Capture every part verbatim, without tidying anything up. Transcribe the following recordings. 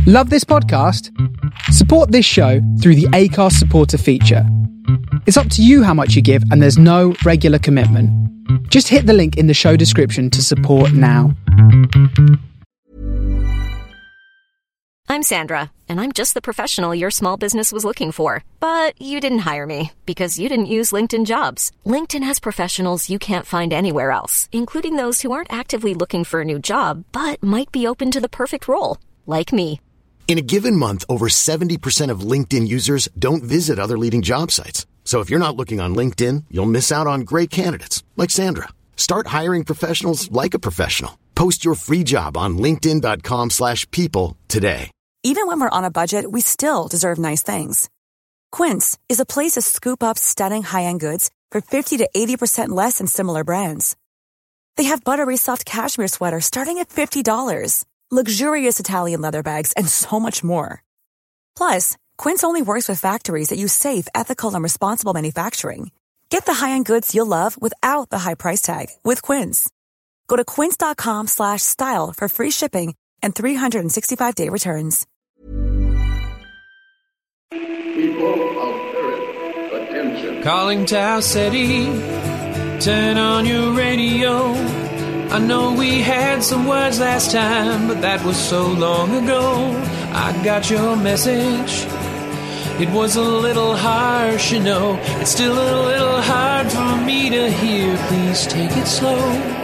Love this podcast? Support this show through the Acast supporter feature. It's up to you how much you give, and there's no regular commitment. Just hit the link in the show description to support now. I'm Sandra, and I'm just the professional your small business was looking for. But you didn't hire me because you didn't use LinkedIn Jobs. LinkedIn has professionals you can't find anywhere else, including those who aren't actively looking for a new job, but might be open to the perfect role, like me. In a given month, over seventy percent of LinkedIn users don't visit other leading job sites. So if you're not looking on LinkedIn, you'll miss out on great candidates like Sandra. Start hiring professionals like a professional. Post your free job on linkedin.com slash people today. Even when we're on a budget, we still deserve nice things. Quince is a place to scoop up stunning high-end goods for fifty to eighty percent less than similar brands. They have buttery soft cashmere sweaters starting at fifty dollars. Luxurious Italian leather bags, and so much more. Plus, Quince only works with factories that use safe, ethical, and responsible manufacturing. Get the high-end goods you'll love without the high price tag with Quince. Go to quince.com slash style for free shipping and three sixty-five day returns. People of Earth, attention. Calling Tau City, turn on your radio. I know we had some words last time, but that was so long ago. I got your message. It was a little harsh, you know. It's still a little hard for me to hear. Please take it slow.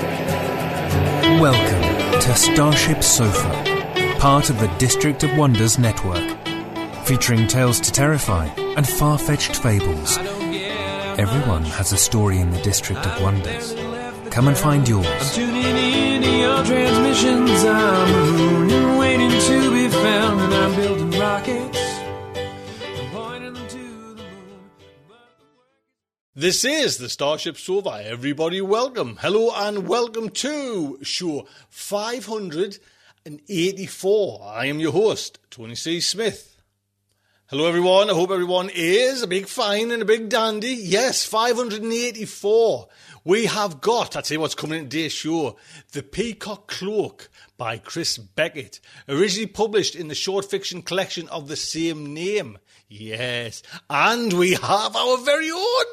Welcome to Starship Sofa, part of the District of Wonders network, featuring tales to terrify and far-fetched fables. Everyone has a story in the District of Wonders. Come and find yours. I'm tuning in to your transmissions. I'm a moon and waiting to be found, and I'm building rockets. I'm pointing them to the moon. This is the Starship Sofa. Everybody welcome. Hello and welcome to show five hundred eighty-four. I am your host, Tony C. Smith. Hello everyone. I hope everyone is a big fine and a big dandy. Yes, five hundred eighty-four. We have got, I'll tell you what's coming in today's show, The Peacock Cloak by Chris Beckett, originally published in the short fiction collection of the same name. Yes, and we have our very own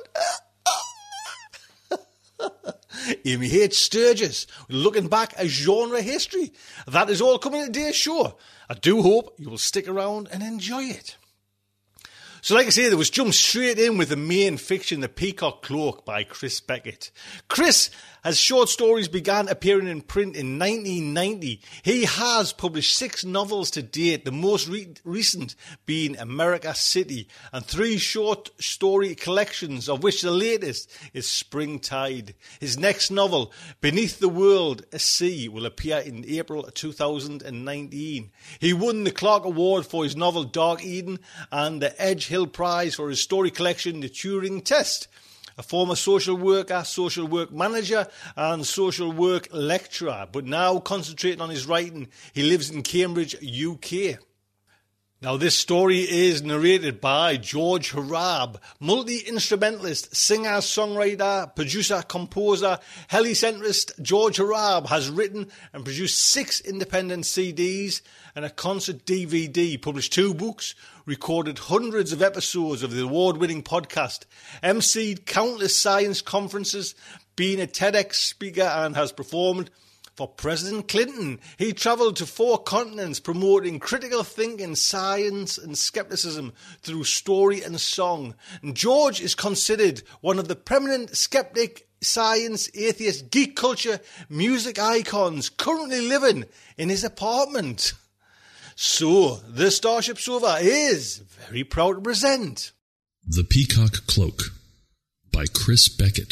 Amy H. Sturgis, looking back at genre history. That is all coming in today's show. I do hope you will stick around and enjoy it. So like I say, there was jumped straight in with the main fiction, The Peacock Cloak by Chris Beckett. Chris, as short stories began appearing in print in nineteen ninety, he has published six novels to date, the most re- recent being America City, and three short story collections, of which the latest is Springtide. His next novel, Beneath the World, a Sea, will appear in April two thousand nineteen. He won the Clark Award for his novel Dark Eden and the Edge Hill Prize for his story collection The Turing Test. A former social worker, social work manager and social work lecturer, but now concentrating on his writing. He lives in Cambridge, U K. Now this story is narrated by George Harab, multi-instrumentalist, singer, songwriter, producer, composer, helicentrist. George Harab has written and produced six independent C Ds and a concert D V D, published two books, recorded hundreds of episodes of the award-winning podcast, emceed countless science conferences, been a TEDx speaker and has performed for President Clinton. He travelled to four continents promoting critical thinking, science and skepticism through story and song. And George is considered one of the preeminent skeptic, science, atheist, geek culture, music icons currently living in his apartment. So, the Starship Sofa is very proud to present The Peacock Cloak by Chris Beckett.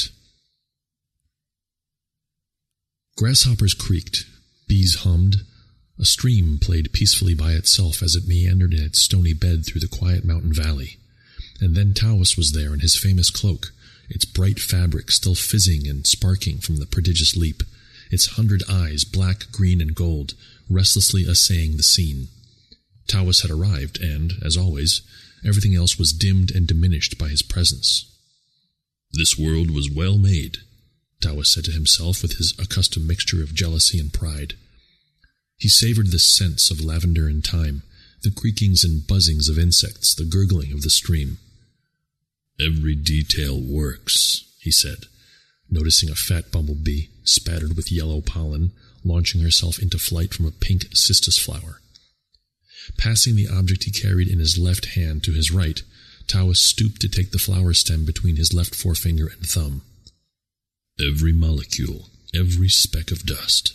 Grasshoppers creaked, bees hummed, a stream played peacefully by itself as it meandered in its stony bed through the quiet mountain valley. And then Taoist was there in his famous cloak, its bright fabric still fizzing and sparking from the prodigious leap, its hundred eyes, black, green, and gold, restlessly assaying the scene. Taoist had arrived, and, as always, everything else was dimmed and diminished by his presence. This world was well made, Taoist said to himself with his accustomed mixture of jealousy and pride. He savored the scents of lavender and thyme, the creakings and buzzings of insects, the gurgling of the stream. "Every detail works," he said, noticing a fat bumblebee, spattered with yellow pollen, launching herself into flight from a pink cistus flower. Passing the object he carried in his left hand to his right, Taoist stooped to take the flower stem between his left forefinger and thumb. "Every molecule, every speck of dust."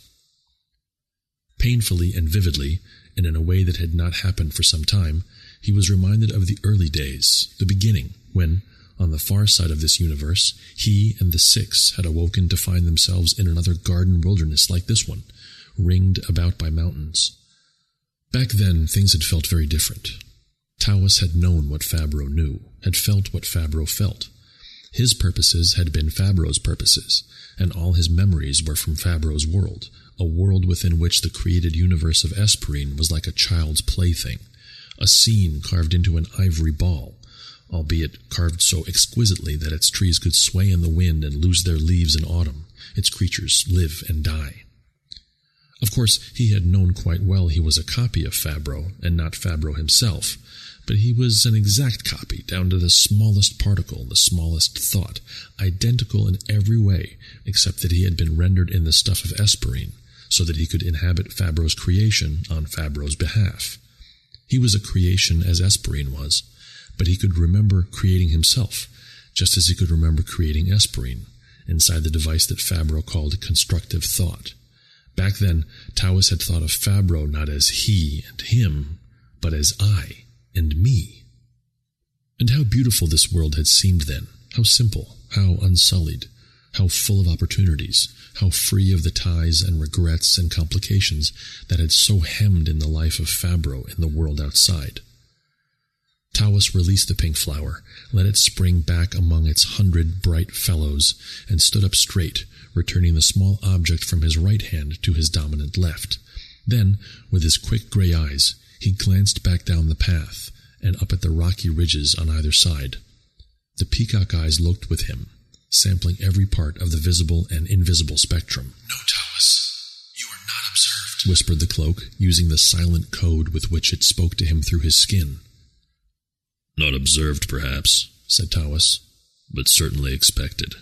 Painfully and vividly, and in a way that had not happened for some time, he was reminded of the early days, the beginning, when, on the far side of this universe, he and the six had awoken to find themselves in another garden wilderness like this one, ringed about by mountains. Back then, things had felt very different. Taoist had known what Fabro knew, had felt what Fabro felt. His purposes had been Fabro's purposes, and all his memories were from Fabro's world, a world within which the created universe of Esperine was like a child's plaything, a scene carved into an ivory ball, albeit carved so exquisitely that its trees could sway in the wind and lose their leaves in autumn, its creatures live and die. Of course, he had known quite well he was a copy of Fabro, and not Fabro himself, but he was an exact copy, down to the smallest particle, the smallest thought, identical in every way, except that he had been rendered in the stuff of Esperine, so that he could inhabit Fabro's creation on Fabro's behalf. He was a creation as Esperine was, but he could remember creating himself, just as he could remember creating Esperine, inside the device that Fabro called constructive thought. Back then, Taoist had thought of Fabro not as he and him, but as I and me. And how beautiful this world had seemed then, how simple, how unsullied, how full of opportunities, how free of the ties and regrets and complications that had so hemmed in the life of Fabro in the world outside. Taoist released the pink flower, let it spring back among its hundred bright fellows, and stood up straight, returning the small object from his right hand to his dominant left. Then, with his quick gray eyes, he glanced back down the path, and up at the rocky ridges on either side. The peacock eyes looked with him, sampling every part of the visible and invisible spectrum. "No, Taoist, you are not observed," whispered the cloak, using the silent code with which it spoke to him through his skin. "Not observed, perhaps," said Taoist, "but certainly expected."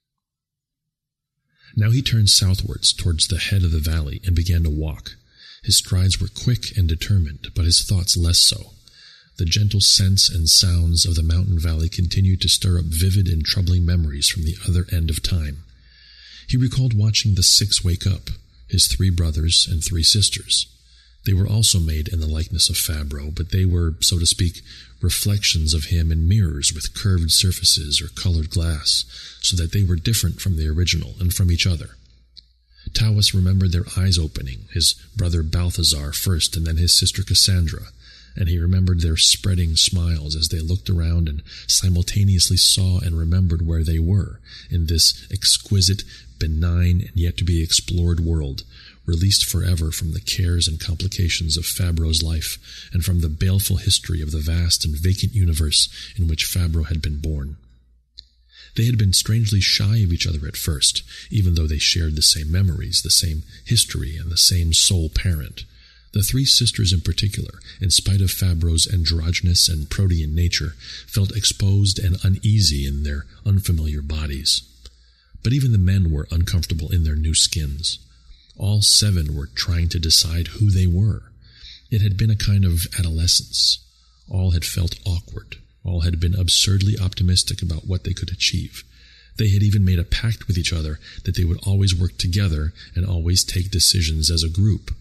Now he turned southwards towards the head of the valley and began to walk. His strides were quick and determined, but his thoughts less so. The gentle scents and sounds of the mountain valley continued to stir up vivid and troubling memories from the other end of time. He recalled watching the six wake up, his three brothers and three sisters. They were also made in the likeness of Fabro, but they were, so to speak, reflections of him in mirrors with curved surfaces or colored glass, so that they were different from the original and from each other. Taoist remembered their eyes opening, his brother Balthazar first and then his sister Cassandra, and he remembered their spreading smiles as they looked around and simultaneously saw and remembered where they were in this exquisite, benign, and yet to be explored world, released forever from the cares and complications of Fabro's life and from the baleful history of the vast and vacant universe in which Fabro had been born. They had been strangely shy of each other at first, even though they shared the same memories, the same history, and the same sole parent. The three sisters in particular, in spite of Fabro's androgynous and protean nature, felt exposed and uneasy in their unfamiliar bodies. But even the men were uncomfortable in their new skins. All seven were trying to decide who they were. It had been a kind of adolescence. All had felt awkward. All had been absurdly optimistic about what they could achieve. They had even made a pact with each other that they would always work together and always take decisions as a group.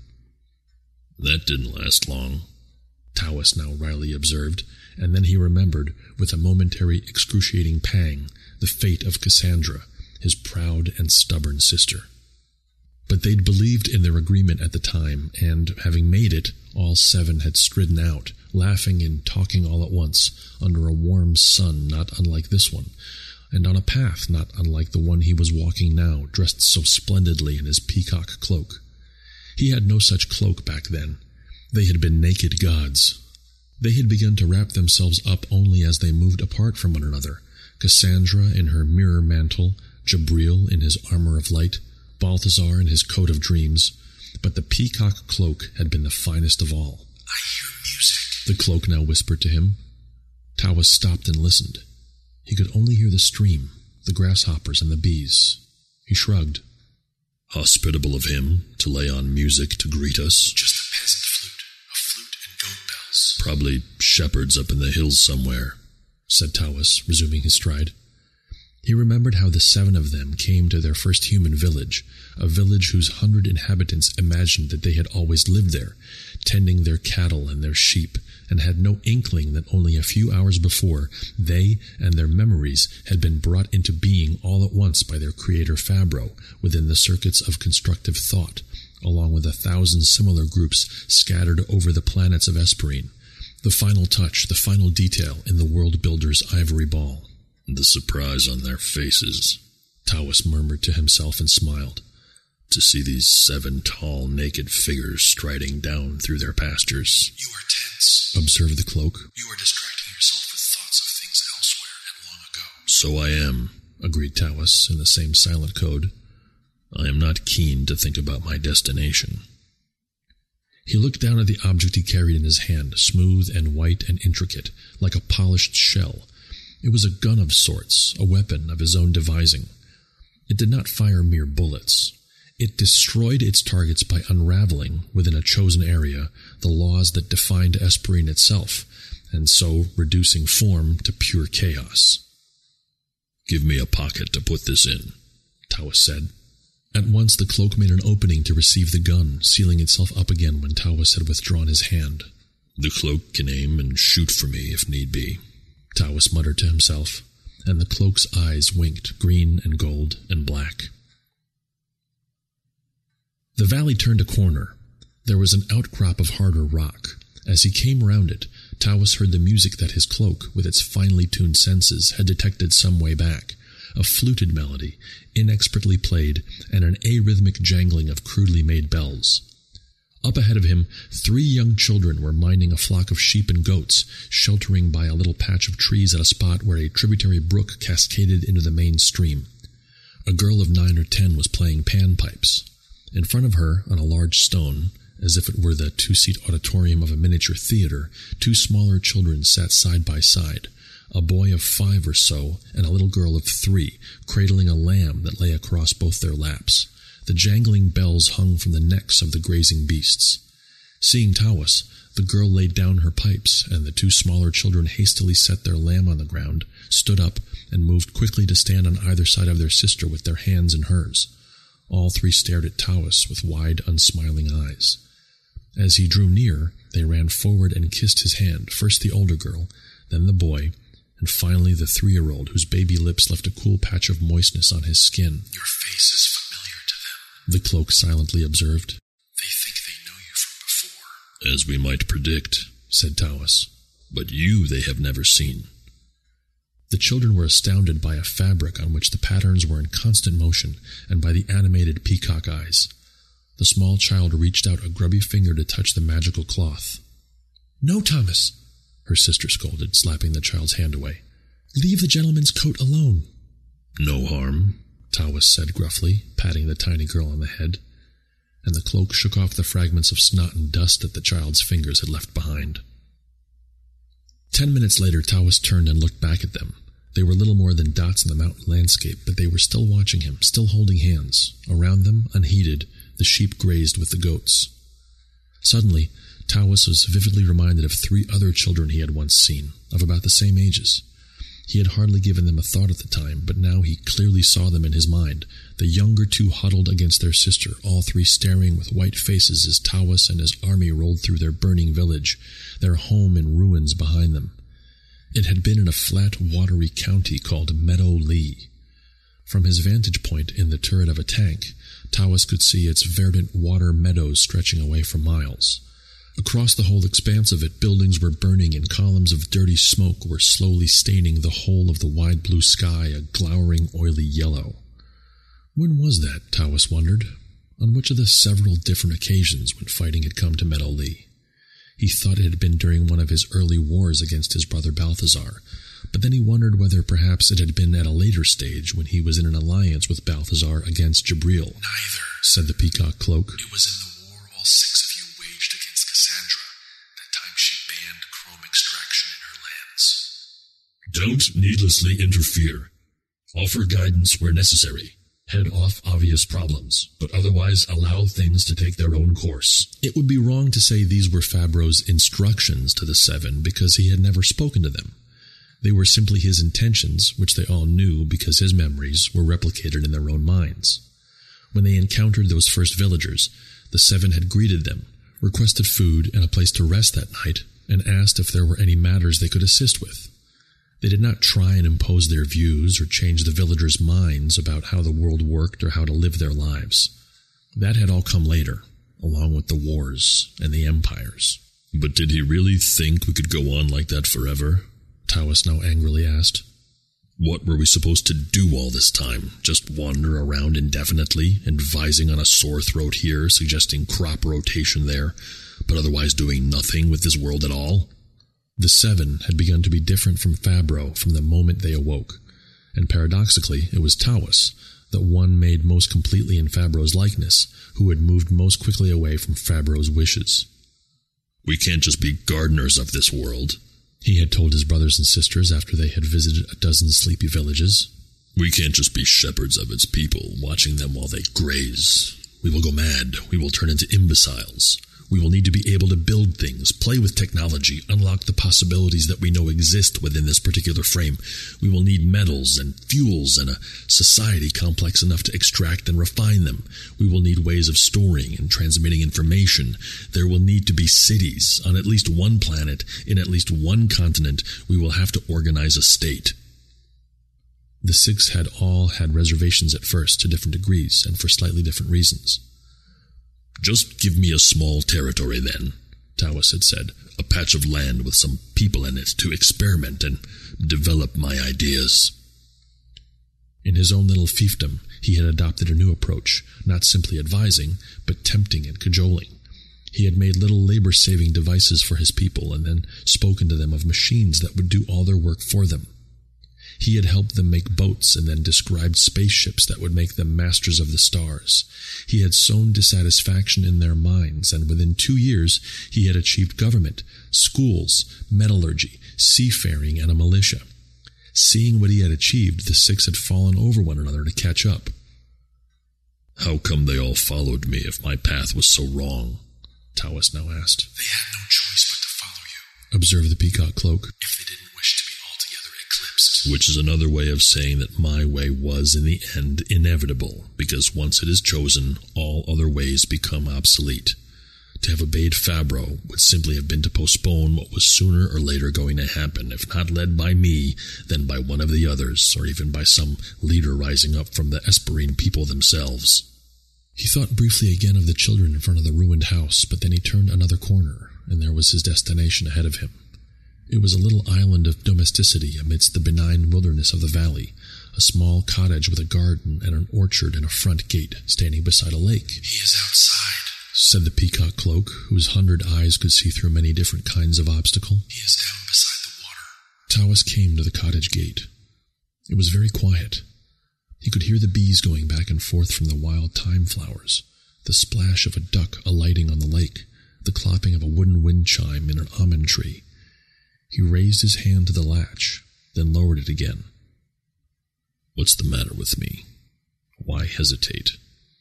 "That didn't last long," Taoist now wryly observed, and then he remembered, with a momentary excruciating pang, the fate of Cassandra, his proud and stubborn sister. But they'd believed in their agreement at the time, and, having made it, all seven had stridden out, laughing and talking all at once, under a warm sun not unlike this one, and on a path not unlike the one he was walking now, dressed so splendidly in his peacock cloak. He had no such cloak back then. They had been naked gods. They had begun to wrap themselves up only as they moved apart from one another, Cassandra in her mirror mantle, Jabril in his armor of light, Balthazar in his coat of dreams, but the peacock cloak had been the finest of all. "I hear music," the cloak now whispered to him. Tawas stopped and listened. He could only hear the stream, the grasshoppers and the bees. He shrugged. Hospitable of him to lay on music to greet us. Just a peasant flute, a flute and goat bells. Probably shepherds up in the hills somewhere, said Tawas, resuming his stride. He remembered how the seven of them came to their first human village, a village whose hundred inhabitants imagined that they had always lived there, tending their cattle and their sheep, and had no inkling that only a few hours before they and their memories had been brought into being all at once by their creator Fabro within the circuits of constructive thought, along with a thousand similar groups scattered over the planets of Esperine. The final touch, the final detail in the world builder's ivory ball. The surprise on their faces, Tawas murmured to himself and smiled. To see these seven tall, naked figures striding down through their pastures. You are tense, observed the cloak. You are distracting yourself with thoughts of things elsewhere and long ago. So I am, agreed Tawas in the same silent code. I am not keen to think about my destination. He looked down at the object he carried in his hand, smooth and white and intricate, like a polished shell. It was a gun of sorts, a weapon of his own devising. It did not fire mere bullets. It destroyed its targets by unraveling, within a chosen area, the laws that defined Esperine itself, and so reducing form to pure chaos. Give me a pocket to put this in, Tawas said. At once the cloak made an opening to receive the gun, sealing itself up again when Tawas had withdrawn his hand. The cloak can aim and shoot for me if need be, Tawas muttered to himself, and the cloak's eyes winked, green and gold and black. The valley turned a corner. There was an outcrop of harder rock. As he came round it, Tawas heard the music that his cloak, with its finely tuned senses, had detected some way back. A fluted melody, inexpertly played, and an arrhythmic jangling of crudely made bells. Up ahead of him, three young children were minding a flock of sheep and goats, sheltering by a little patch of trees at a spot where a tributary brook cascaded into the main stream. A girl of nine or ten was playing panpipes. In front of her, on a large stone, as if it were the two-seat auditorium of a miniature theater, two smaller children sat side by side, a boy of five or so and a little girl of three, cradling a lamb that lay across both their laps. The jangling bells hung from the necks of the grazing beasts. Seeing Tawas, the girl laid down her pipes, and the two smaller children hastily set their lamb on the ground, stood up, and moved quickly to stand on either side of their sister with their hands in hers. All three stared at Tawas with wide, unsmiling eyes. As he drew near, they ran forward and kissed his hand, first the older girl, then the boy, and finally the three-year-old, whose baby lips left a cool patch of moistness on his skin. Your face is familiar to them, the cloak silently observed. They think they know you from before. As we might predict, said Tawas. But you they have never seen. The children were astounded by a fabric on which the patterns were in constant motion, and by the animated peacock eyes. The small child reached out a grubby finger to touch the magical cloth. No, Thomas, her sister scolded, slapping the child's hand away. Leave the gentleman's coat alone. No harm, Tawas said gruffly, patting the tiny girl on the head, and the cloak shook off the fragments of snot and dust that the child's fingers had left behind. Ten minutes later, Tawas turned and looked back at them. They were little more than dots in the mountain landscape, but they were still watching him, still holding hands. Around them, unheeded, the sheep grazed with the goats. Suddenly, Tawas was vividly reminded of three other children he had once seen, of about the same ages. He had hardly given them a thought at the time, but now he clearly saw them in his mind, the younger two huddled against their sister, all three staring with white faces as Tawas and his army rolled through their burning village, their home in ruins behind them. It had been in a flat, watery county called Meadow Lee. From his vantage point in the turret of a tank, Tawas could see its verdant water meadows stretching away for miles. Across the whole expanse of it, buildings were burning and columns of dirty smoke were slowly staining the whole of the wide blue sky a glowering, oily yellow. When was that, Tawas wondered? On which of the several different occasions when fighting had come to Meadow Lee? He thought it had been during one of his early wars against his brother Balthazar, but then he wondered whether perhaps it had been at a later stage when he was in an alliance with Balthazar against Jabril. Neither, said the peacock cloak. It was in the war all six of you waged against Cassandra, that time she banned chrome extraction in her lands. Don't needlessly interfere. Offer guidance where necessary. Head off obvious problems, but otherwise allow things to take their own course. It would be wrong to say these were Fabro's instructions to the Seven because he had never spoken to them. They were simply his intentions, which they all knew because his memories were replicated in their own minds. When they encountered those first villagers, the Seven had greeted them, requested food and a place to rest that night, and asked if there were any matters they could assist with. They did not try and impose their views or change the villagers' minds about how the world worked or how to live their lives. That had all come later, along with the wars and the empires. But did he really think we could go on like that forever? Taoiseach now angrily asked. What were we supposed to do all this time? Just wander around indefinitely, advising on a sore throat here, suggesting crop rotation there, but otherwise doing nothing with this world at all? The Seven had begun to be different from Fabro from the moment they awoke, and paradoxically it was Taoiseach, the one made most completely in Fabro's likeness, who had moved most quickly away from Fabro's wishes. We can't just be gardeners of this world, he had told his brothers and sisters after they had visited a dozen sleepy villages. We can't just be shepherds of its people, watching them while they graze. We will go mad. We will turn into imbeciles. We will need to be able to build things, play with technology, unlock the possibilities that we know exist within this particular frame. We will need metals and fuels and a society complex enough to extract and refine them. We will need ways of storing and transmitting information. There will need to be cities on at least one planet, in at least one continent. We will have to organize a state. The six had all had reservations at first, to different degrees, and for slightly different reasons. Just give me a small territory then, Taoiseach had said, a patch of land with some people in it to experiment and develop my ideas. In his own little fiefdom, he had adopted a new approach, not simply advising, but tempting and cajoling. He had made little labor-saving devices for his people and then spoken to them of machines that would do all their work for them. He had helped them make boats and then described spaceships that would make them masters of the stars. He had sown dissatisfaction in their minds, and within two years he had achieved government, schools, metallurgy, seafaring, and a militia. Seeing what he had achieved, the six had fallen over one another to catch up. How come they all followed me if my path was so wrong? Taoiseach now asked. They had no choice but to follow you, observed the peacock cloak, if they didn't wish to be altogether eclipsed. Which is another way of saying that my way was, in the end, inevitable, because once it is chosen, all other ways become obsolete. To have obeyed Fabro would simply have been to postpone what was sooner or later going to happen, if not led by me, then by one of the others, or even by some leader rising up from the Esperine people themselves. He thought briefly again of the children in front of the ruined house, but then he turned another corner, and there was his destination ahead of him. It was a little island of domesticity amidst the benign wilderness of the valley, a small cottage with a garden and an orchard and a front gate standing beside a lake. He is outside, said the peacock cloak, whose hundred eyes could see through many different kinds of obstacle. He is down beside the water. Taoiseach came to the cottage gate. It was very quiet. He could hear the bees going back and forth from the wild thyme flowers, the splash of a duck alighting on the lake, the clopping of a wooden wind chime in an almond tree. He raised his hand to the latch, then lowered it again. What's the matter with me? Why hesitate?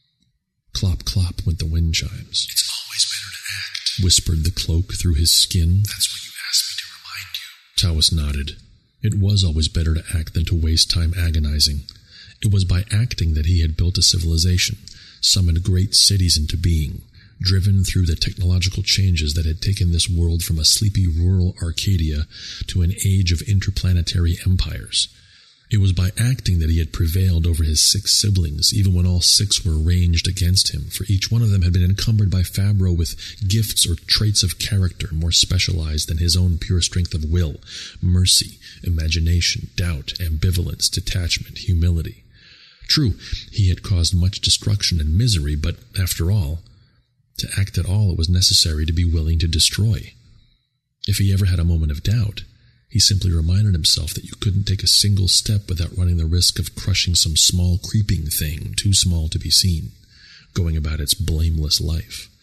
Clop, clop went the wind chimes. It's always better to act, whispered the cloak through his skin. That's what you asked me to remind you. Taoiseach nodded. It was always better to act than to waste time agonizing. It was by acting that he had built a civilization, summoned great cities into being, driven through the technological changes that had taken this world from a sleepy rural Arcadia to an age of interplanetary empires. It was by acting that he had prevailed over his six siblings, even when all six were ranged against him, for each one of them had been encumbered by Fabro with gifts or traits of character more specialized than his own pure strength of will, mercy, imagination, doubt, ambivalence, detachment, humility. True, he had caused much destruction and misery, but, after all, to act at all it was necessary to be willing to destroy. If he ever had a moment of doubt, he simply reminded himself that you couldn't take a single step without running the risk of crushing some small creeping thing too small to be seen, going about its blameless life.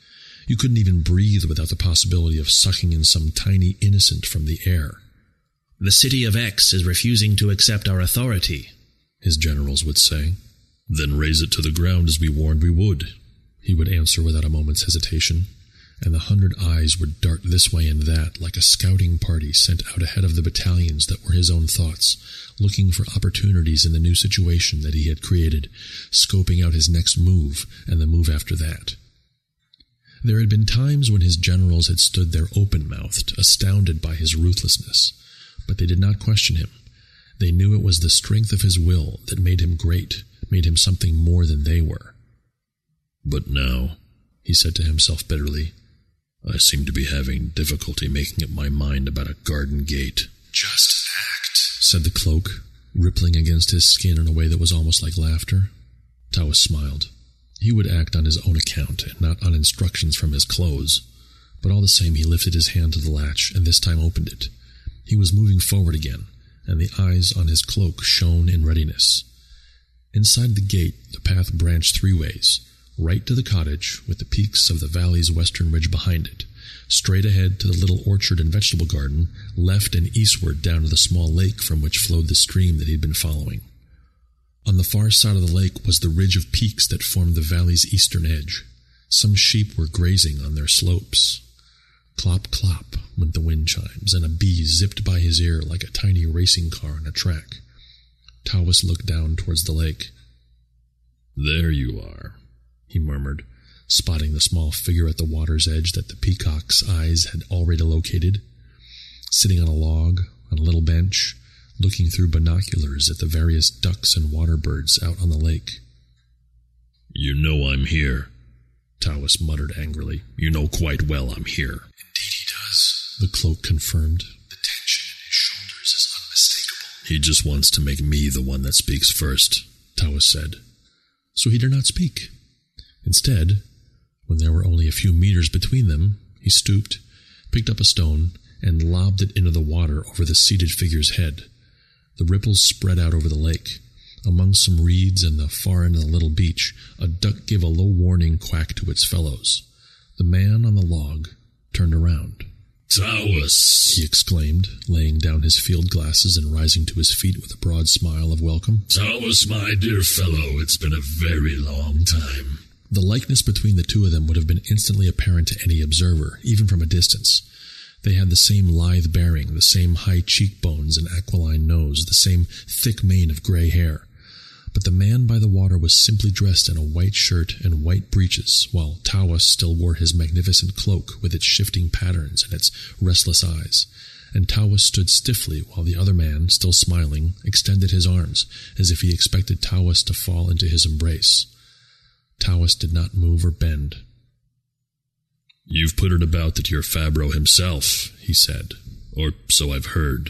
You couldn't even breathe without the possibility of sucking in some tiny innocent from the air. The city of X is refusing to accept our authority, his generals would say. Then raise it to the ground as we warned we would, he would answer without a moment's hesitation, and the hundred eyes would dart this way and that like a scouting party sent out ahead of the battalions that were his own thoughts, looking for opportunities in the new situation that he had created, scoping out his next move and the move after that. There had been times when his generals had stood there open-mouthed, astounded by his ruthlessness, but they did not question him. They knew it was the strength of his will that made him great, made him something more than they were. But now, he said to himself bitterly, I seem to be having difficulty making up my mind about a garden gate. Just act, said the cloak, rippling against his skin in a way that was almost like laughter. Tawas smiled. He would act on his own account and not on instructions from his clothes, but all the same he lifted his hand to the latch and this time opened it. He was moving forward again, and the eyes on his cloak shone in readiness. Inside the gate, the path branched three ways, right to the cottage, with the peaks of the valley's western ridge behind it, straight ahead to the little orchard and vegetable garden, left and eastward down to the small lake from which flowed the stream that he had been following. On the far side of the lake was the ridge of peaks that formed the valley's eastern edge. Some sheep were grazing on their slopes. Clop, clop went the wind chimes, and a bee zipped by his ear like a tiny racing car on a track. Tawas looked down towards the lake. There you are, he murmured, spotting the small figure at the water's edge that the peacock's eyes had already located, sitting on a log, on a little bench, looking through binoculars at the various ducks and water birds out on the lake. You know I'm here, Tawas muttered angrily. You know quite well I'm here. Indeed he does, the cloak confirmed. The tension in his shoulders is unmistakable. He just wants to make me the one that speaks first, Tawas said. So he did not speak. Instead, when there were only a few meters between them, he stooped, picked up a stone, and lobbed it into the water over the seated figure's head. The ripples spread out over the lake. Among some reeds and the far end of the little beach, a duck gave a low warning quack to its fellows. The man on the log turned around. Tawas, he exclaimed, laying down his field glasses and rising to his feet with a broad smile of welcome. Tawas, my dear fellow, it's been a very long time. The likeness between the two of them would have been instantly apparent to any observer, even from a distance. They had the same lithe bearing, the same high cheekbones and aquiline nose, the same thick mane of gray hair. But the man by the water was simply dressed in a white shirt and white breeches, while Tawas still wore his magnificent cloak with its shifting patterns and its restless eyes. And Tawas stood stiffly while the other man, still smiling, extended his arms, as if he expected Tawas to fall into his embrace. Tawas did not move or bend. You've put it about that you're Fabro himself, he said, or so I've heard.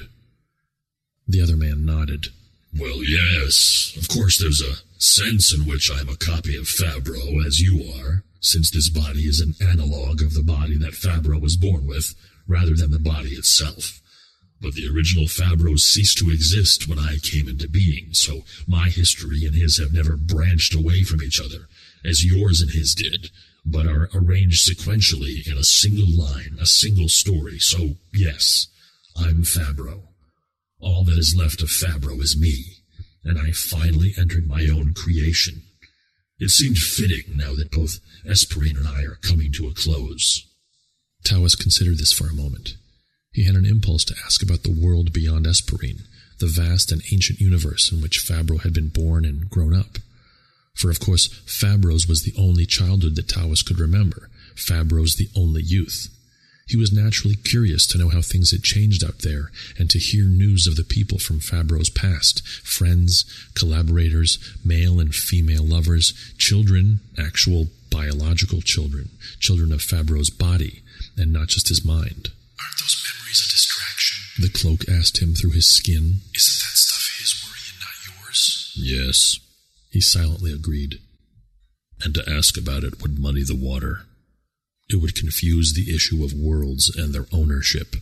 The other man nodded. Well, yes, of course there's a sense in which I'm a copy of Fabro, as you are, since this body is an analog of the body that Fabro was born with, rather than the body itself. But the original Fabro ceased to exist when I came into being, so my history and his have never branched away from each other, as yours and his did, but are arranged sequentially in a single line, a single story. So, yes, I'm Fabro. All that is left of Fabro is me, and I finally entered my own creation. It seemed fitting now that both Esperine and I are coming to a close. Tawas considered this for a moment. He had an impulse to ask about the world beyond Esperine, the vast and ancient universe in which Fabro had been born and grown up. For, of course, Fabro's was the only childhood that Tawas could remember, Fabro's the only youth. He was naturally curious to know how things had changed out there and to hear news of the people from Fabro's past, friends, collaborators, male and female lovers, children, actual biological children, children of Fabro's body, and not just his mind. Aren't those memories a distraction? The cloak asked him through his skin. Isn't that stuff his worry and not yours? Yes, he silently agreed. And to ask about it would muddy the water. It would confuse the issue of worlds and their ownership.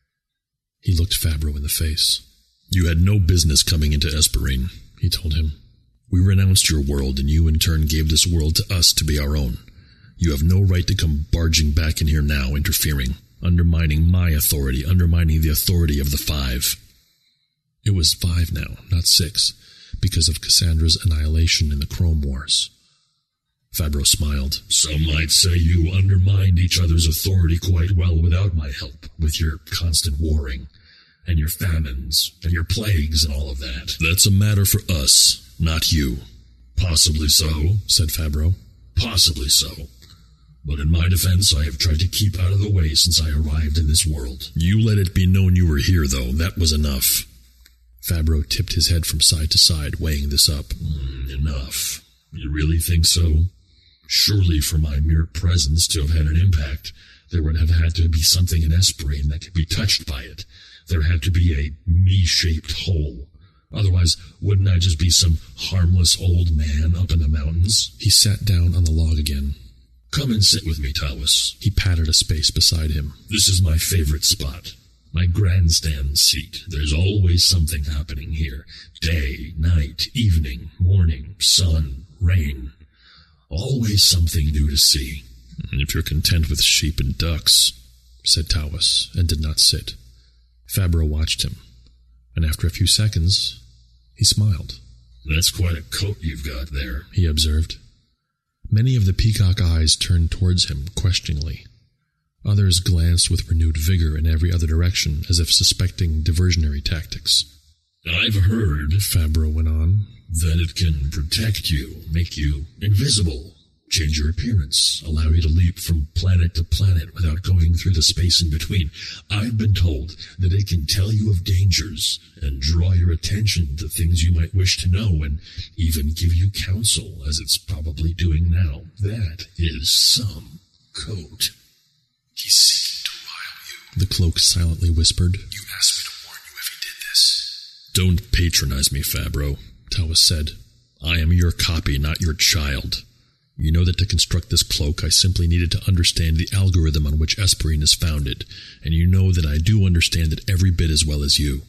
He looked Fabro in the face. You had no business coming into Esperine, he told him. We renounced your world, and you in turn gave this world to us to be our own. You have no right to come barging back in here now, interfering, undermining my authority, undermining the authority of the Five. It was five now, not six, because of Cassandra's annihilation in the Chrome Wars. Fabro smiled. Some might say you undermined each other's authority quite well without my help, with your constant warring, and your famines, and your plagues, and all of that. That's a matter for us, not you. Possibly so, said Fabro. Possibly so. But in my defense, I have tried to keep out of the way since I arrived in this world. You let it be known you were here, though. That was enough. Fabro tipped his head from side to side, weighing this up. Mm, enough. You really think so? Surely for my mere presence to have had an impact, there would have had to be something in Esperine that could be touched by it. There had to be a me-shaped hole. Otherwise, wouldn't I just be some harmless old man up in the mountains? He sat down on the log again. Come and sit with me, Tawas. He patted a space beside him. This is my favorite spot. My grandstand seat. There's always something happening here. Day, night, evening, morning, sun, rain. Always something new to see. If you're content with sheep and ducks, said Tawas, and did not sit. Fabro watched him, and after a few seconds, he smiled. That's quite a coat you've got there, he observed. Many of the peacock eyes turned towards him questioningly. Others glanced with renewed vigor in every other direction, as if suspecting diversionary tactics. I've heard, Fabro went on, that it can protect you, make you invisible, change your appearance, allow you to leap from planet to planet without going through the space in between. I've been told that it can tell you of dangers and draw your attention to things you might wish to know and even give you counsel, as it's probably doing now. That is some coat. He's seeking to rile you, the cloak silently whispered. You asked me to warn you if he did this. Don't patronize me, Fabro, Tawas said. I am your copy, not your child. You know that to construct this cloak, I simply needed to understand the algorithm on which Esperine is founded, and you know that I do understand it every bit as well as you.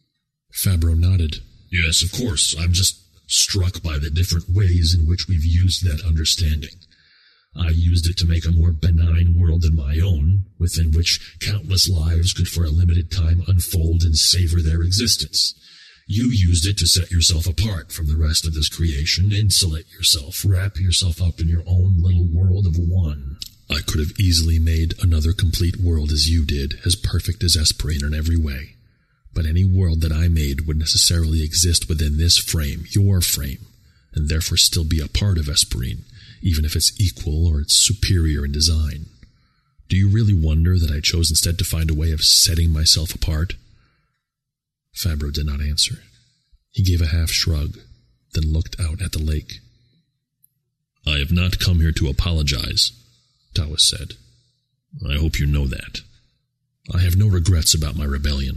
Fabro nodded. Yes, of course. I'm just struck by the different ways in which we've used that understanding. I used it to make a more benign world than my own, within which countless lives could for a limited time unfold and savor their existence. You used it to set yourself apart from the rest of this creation, insulate yourself, wrap yourself up in your own little world of one. I could have easily made another complete world as you did, as perfect as Esperine in every way. But any world that I made would necessarily exist within this frame, your frame, and therefore still be a part of Esperine, even if it's equal or it's superior in design. Do you really wonder that I chose instead to find a way of setting myself apart? Fabro did not answer. He gave a half shrug, then looked out at the lake. I have not come here to apologize, Tawas said. I hope you know that. I have no regrets about my rebellion.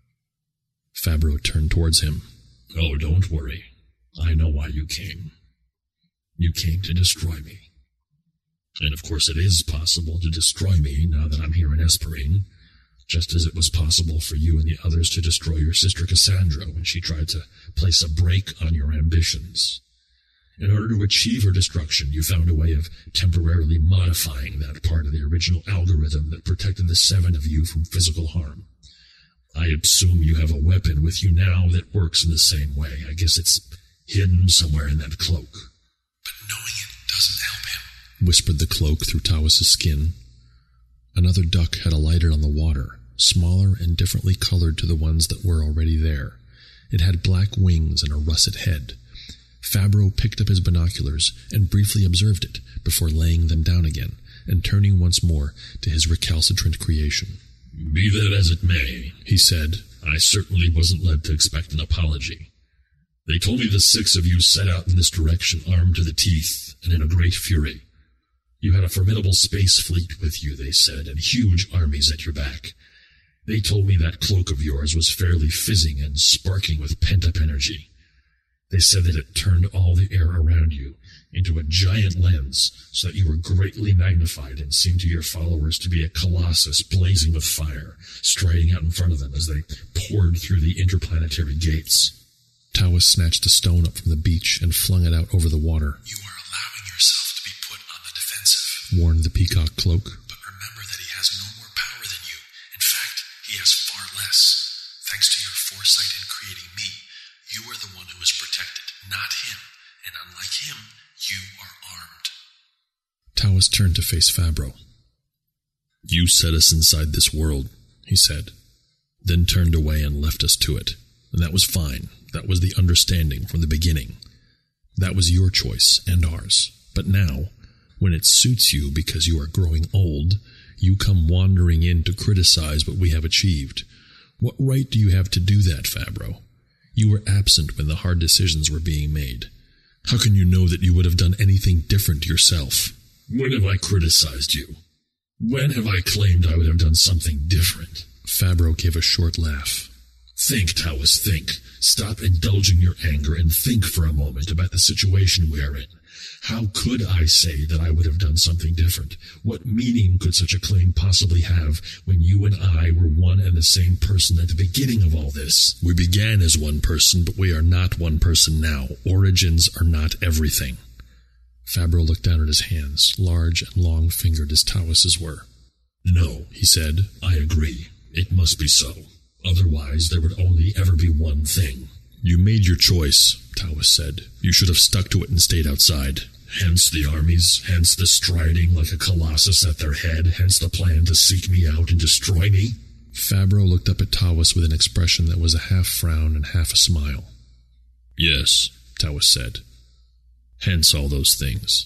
Fabro turned towards him. Oh, don't worry. I know why you came. You came to destroy me. And of course it is possible to destroy me now that I'm here in Esperine, just as it was possible for you and the others to destroy your sister Cassandra when she tried to place a brake on your ambitions. In order to achieve her destruction, you found a way of temporarily modifying that part of the original algorithm that protected the seven of you from physical harm. I assume you have a weapon with you now that works in the same way. I guess it's hidden somewhere in that cloak. But knowing it doesn't help him, whispered the cloak through Tawas' skin. Another duck had alighted on the water, smaller and differently colored to the ones that were already there. It had black wings and a russet head. Fabro picked up his binoculars and briefly observed it before laying them down again and turning once more to his recalcitrant creation. Be that as it may, he said, I certainly wasn't led to expect an apology. They told me the six of you set out in this direction armed to the teeth and in a great fury. You had a formidable space fleet with you, they said, and huge armies at your back. They told me that cloak of yours was fairly fizzing and sparking with pent-up energy. They said that it turned all the air around you into a giant lens so that you were greatly magnified and seemed to your followers to be a colossus blazing with fire, striding out in front of them as they poured through the interplanetary gates. Tawas snatched a stone up from the beach and flung it out over the water. You are allowing yourself to be put on the defensive. warned the peacock cloak. But remember that he has no more power than you. In fact, he has far less. Thanks to your foresight in creating me, you are the one who is protected, not him. And unlike him, you are armed. Taoiss turned to face Fabro. You set us inside this world, he said, then turned away and left us to it. And that was fine. That was the understanding from the beginning. That was your choice and ours. But now, when it suits you because you are growing old, you come wandering in to criticize what we have achieved. What right do you have to do that, Fabro? You were absent when the hard decisions were being made. How can you know that you would have done anything different yourself? When have I criticized you? When have I claimed I would have done something different? Fabro gave a short laugh. Think, Taoiss, think. Stop indulging your anger and think for a moment about the situation we are in. How could I say that I would have done something different? What meaning could such a claim possibly have when you and I were one and the same person at the beginning of all this? We began as one person, but we are not one person now. Origins are not everything. Fabro looked down at his hands, large and long-fingered as Taoiss's were. No, he said, I agree. It must be so. Otherwise, there would only ever be one thing. You made your choice, Taoiss said. You should have stuck to it and stayed outside. Hence the armies, hence the striding like a colossus at their head, hence the plan to seek me out and destroy me. Fabro looked up at Taoiss with an expression that was a half-frown and half a smile. Yes, Taoiss said. Hence all those things.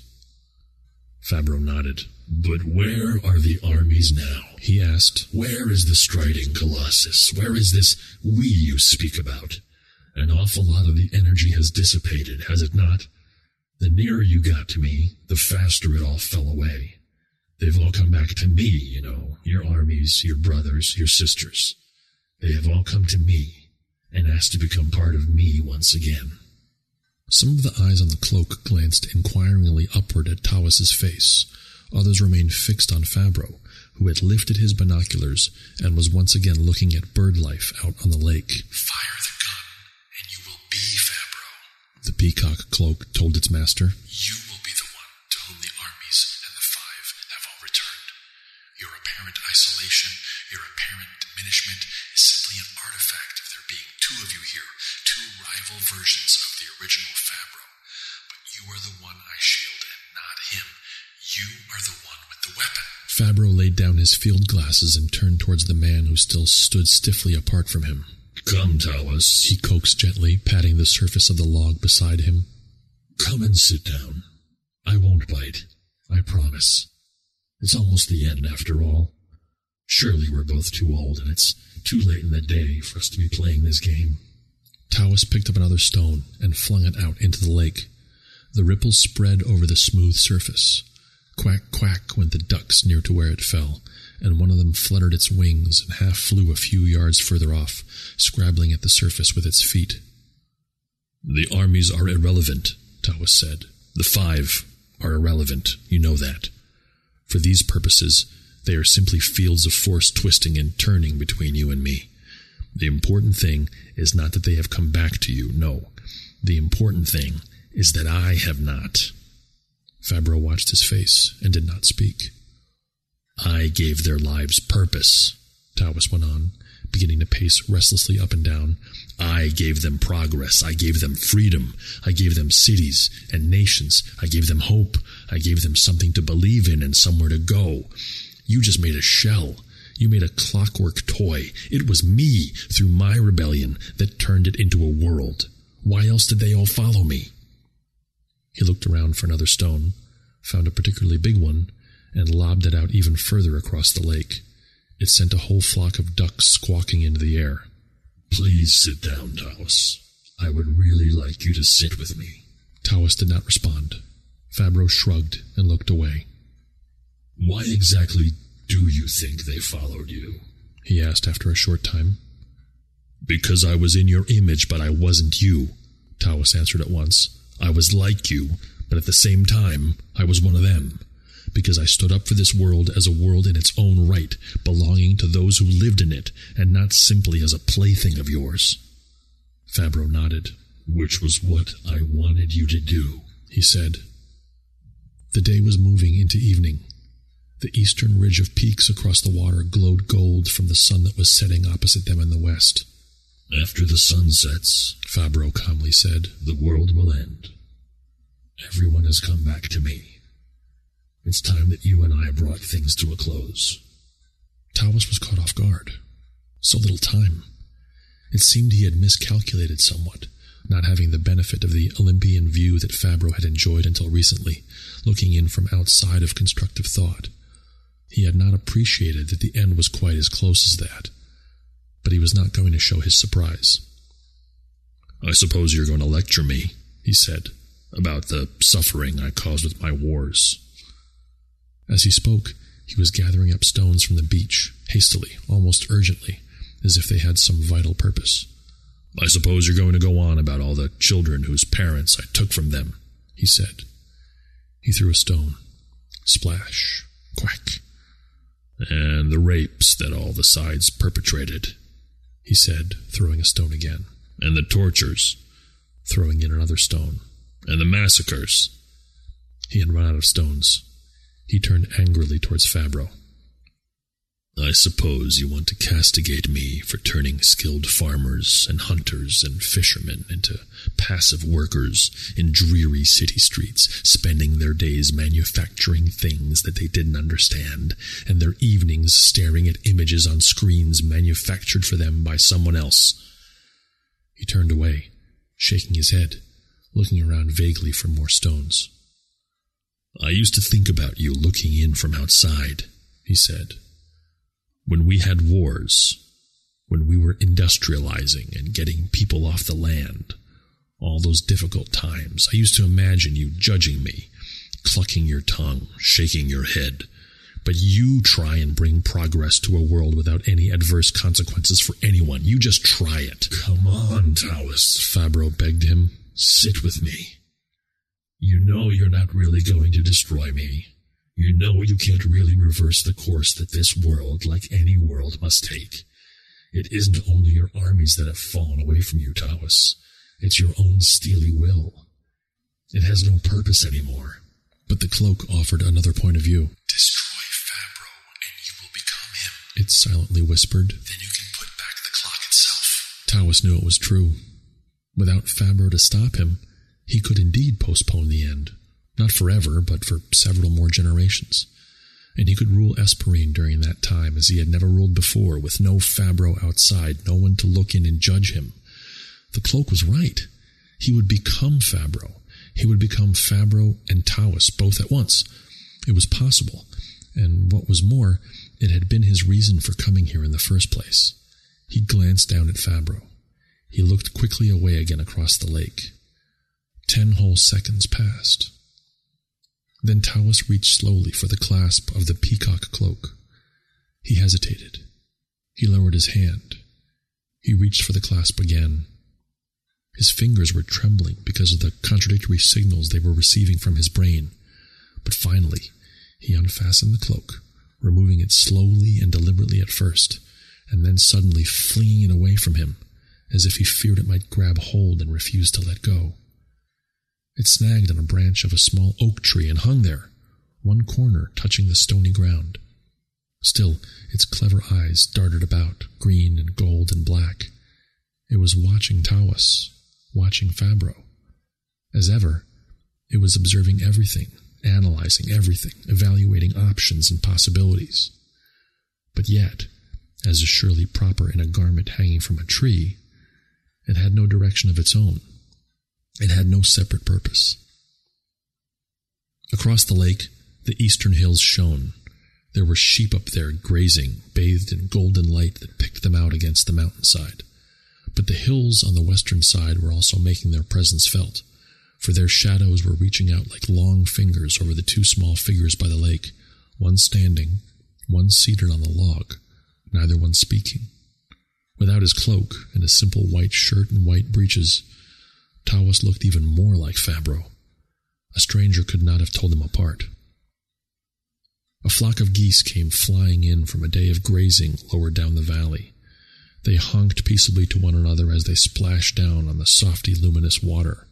Fabro nodded. But where are the armies now? He asked. Where is the striding colossus? Where is this we you speak about? An awful lot of the energy has dissipated, has it not? The nearer you got to me, the faster it all fell away. They've all come back to me, you know, your armies, your brothers, your sisters. They have all come to me and asked to become part of me once again. Some of the eyes on the cloak glanced inquiringly upward at Taoiss's face. Others remained fixed on Fabro, who had lifted his binoculars and was once again looking at bird life out on the lake. Fire the gun, and you will be Fabro, the peacock cloak told its master. You will be the one to whom the armies and the five have all returned. Your apparent isolation, your apparent diminishment is simply an artifact of there being two of you here, two rival versions of the original Fabro. But you are the one I shield and not him. You are the one with the weapon. Fabro laid down his field glasses and turned towards the man who still stood stiffly apart from him. Come, Taoiss, he coaxed gently, patting the surface of the log beside him. Come and sit down. I won't bite. I promise. It's almost the end, after all. Surely we're both too old, and it's too late in the day for us to be playing this game. Taoiss picked up another stone and flung it out into the lake. The ripples spread over the smooth surface. Quack, quack went the ducks near to where it fell, and one of them fluttered its wings and half flew a few yards further off, scrabbling at the surface with its feet. The armies are irrelevant, Taoiss said. The five are irrelevant, you know that. For these purposes, they are simply fields of force twisting and turning between you and me. The important thing is not that they have come back to you, no. The important thing is that I have not. Fabro watched his face and did not speak. I gave their lives purpose, Taoiss went on, beginning to pace restlessly up and down. I gave them progress. I gave them freedom. I gave them cities and nations. I gave them hope. I gave them something to believe in and somewhere to go. You just made a shell. You made a clockwork toy. It was me, through my rebellion, that turned it into a world. Why else did they all follow me? He looked around for another stone, found a particularly big one, and lobbed it out even further across the lake. It sent a whole flock of ducks squawking into the air. Please sit down, Taoiss. I would really like you to sit with me. Taoiss did not respond. Fabro shrugged and looked away. Why exactly do you think they followed you? He asked after a short time. Because I was in your image, but I wasn't you, Taoiss answered at once. I was like you, but at the same time, I was one of them. Because I stood up for this world as a world in its own right, belonging to those who lived in it, and not simply as a plaything of yours. Fabro nodded. Which was what I wanted you to do, he said. The day was moving into evening, The eastern ridge of peaks across the water glowed gold from the sun that was setting opposite them in the west. After the sun sets, Fabro calmly said, the world will end. Everyone has come back to me. It's time that you and I brought things to a close. Taoist was caught off guard. So little time. It seemed he had miscalculated somewhat, not having the benefit of the Olympian view that Fabro had enjoyed until recently, looking in from outside of constructive thought. He had not appreciated that the end was quite as close as that, but he was not going to show his surprise. I suppose you're going to lecture me, he said, about the suffering I caused with my wars. As he spoke, he was gathering up stones from the beach, hastily, almost urgently, as if they had some vital purpose. I suppose you're going to go on about all the children whose parents I took from them, he said. He threw a stone. Splash. Quack. And the rapes that all the sides perpetrated, he said, throwing a stone again. And the tortures, throwing in another stone. And the massacres. He had run out of stones. He turned angrily towards Fabro. I suppose you want to castigate me for turning skilled farmers and hunters and fishermen into passive workers in dreary city streets, spending their days manufacturing things that they didn't understand, and their evenings staring at images on screens manufactured for them by someone else. He turned away, shaking his head, looking around vaguely for more stones. I used to think about you looking in from outside, he said. When we had wars, when we were industrializing and getting people off the land, all those difficult times, I used to imagine you judging me, clucking your tongue, shaking your head. But you try and bring progress to a world without any adverse consequences for anyone. You just try it. Come on, Taoist, Fabro begged him. Sit with me. You know you're not really going to destroy me. You know you can't really reverse the course that this world, like any world, must take. It isn't only your armies that have fallen away from you, Taoist. It's your own steely will. It has no purpose anymore. But the cloak offered another point of view. Destroy Fabro, and you will become him. It silently whispered. Then you can put back the clock itself. Taoist knew it was true. Without Fabro to stop him, he could indeed postpone the end. Not forever, but for several more generations. And he could rule Esperine during that time as he had never ruled before, with no Fabro outside, no one to look in and judge him. The cloak was right. He would become Fabro. He would become Fabro and Taoist both at once. It was possible. And what was more, it had been his reason for coming here in the first place. He glanced down at Fabro. He looked quickly away again across the lake. Ten whole seconds passed. Then Taoist reached slowly for the clasp of the peacock cloak. He hesitated. He lowered his hand. He reached for the clasp again. His fingers were trembling because of the contradictory signals they were receiving from his brain. But finally, he unfastened the cloak, removing it slowly and deliberately at first, and then suddenly flinging it away from him, as if he feared it might grab hold and refuse to let go. It snagged on a branch of a small oak tree and hung there, one corner touching the stony ground. Still, its clever eyes darted about, green and gold and black. It was watching Taoist, watching Fabro. As ever, it was observing everything, analyzing everything, evaluating options and possibilities. But yet, as is surely proper in a garment hanging from a tree, it had no direction of its own. It had no separate purpose. Across the lake, the eastern hills shone. There were sheep up there grazing, bathed in golden light that picked them out against the mountainside. But the hills on the western side were also making their presence felt, for their shadows were reaching out like long fingers over the two small figures by the lake, one standing, one seated on the log, neither one speaking. Without his cloak and a simple white shirt and white breeches, Taoist looked even more like Fabro. A stranger could not have told them apart. A flock of geese came flying in from a day of grazing lower down the valley. They honked peaceably to one another as they splashed down on the softy, luminous water.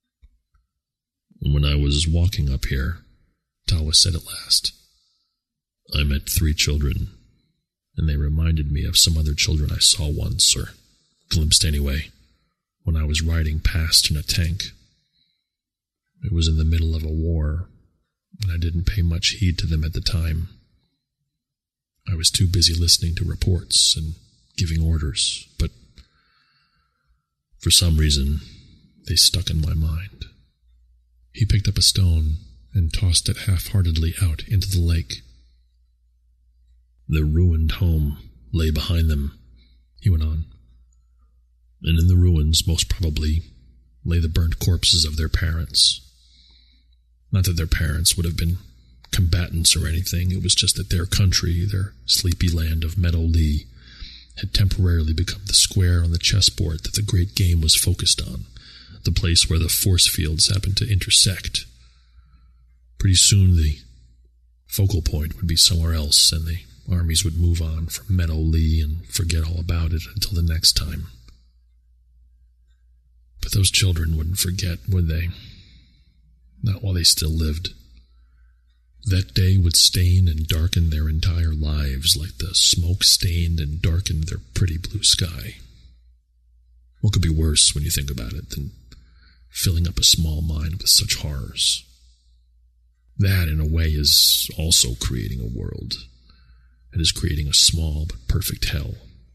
When I was walking up here, Taoist said at last, I met three children, and they reminded me of some other children I saw once, or glimpsed anyway, when I was riding past in a tank. It was in the middle of a war, and I didn't pay much heed to them at the time. I was too busy listening to reports and giving orders, but for some reason, they stuck in my mind. He picked up a stone and tossed it half-heartedly out into the lake. Their ruined home lay behind them, he went on, and in the ruins, most probably, lay the burnt corpses of their parents. Not that their parents would have been combatants or anything, it was just that their country, their sleepy land of Meadow Lee, had temporarily become the square on the chessboard that the great game was focused on, the place where the force fields happened to intersect. Pretty soon the focal point would be somewhere else, and the armies would move on from Meadow Lee and forget all about it until the next time. But those children wouldn't forget, would they? Not while they still lived. That day would stain and darken their entire lives like the smoke stained and darkened their pretty blue sky. What could be worse, when you think about it, than filling up a small mind with such horrors? That, in a way, is also creating a world. It is creating a small but perfect hell.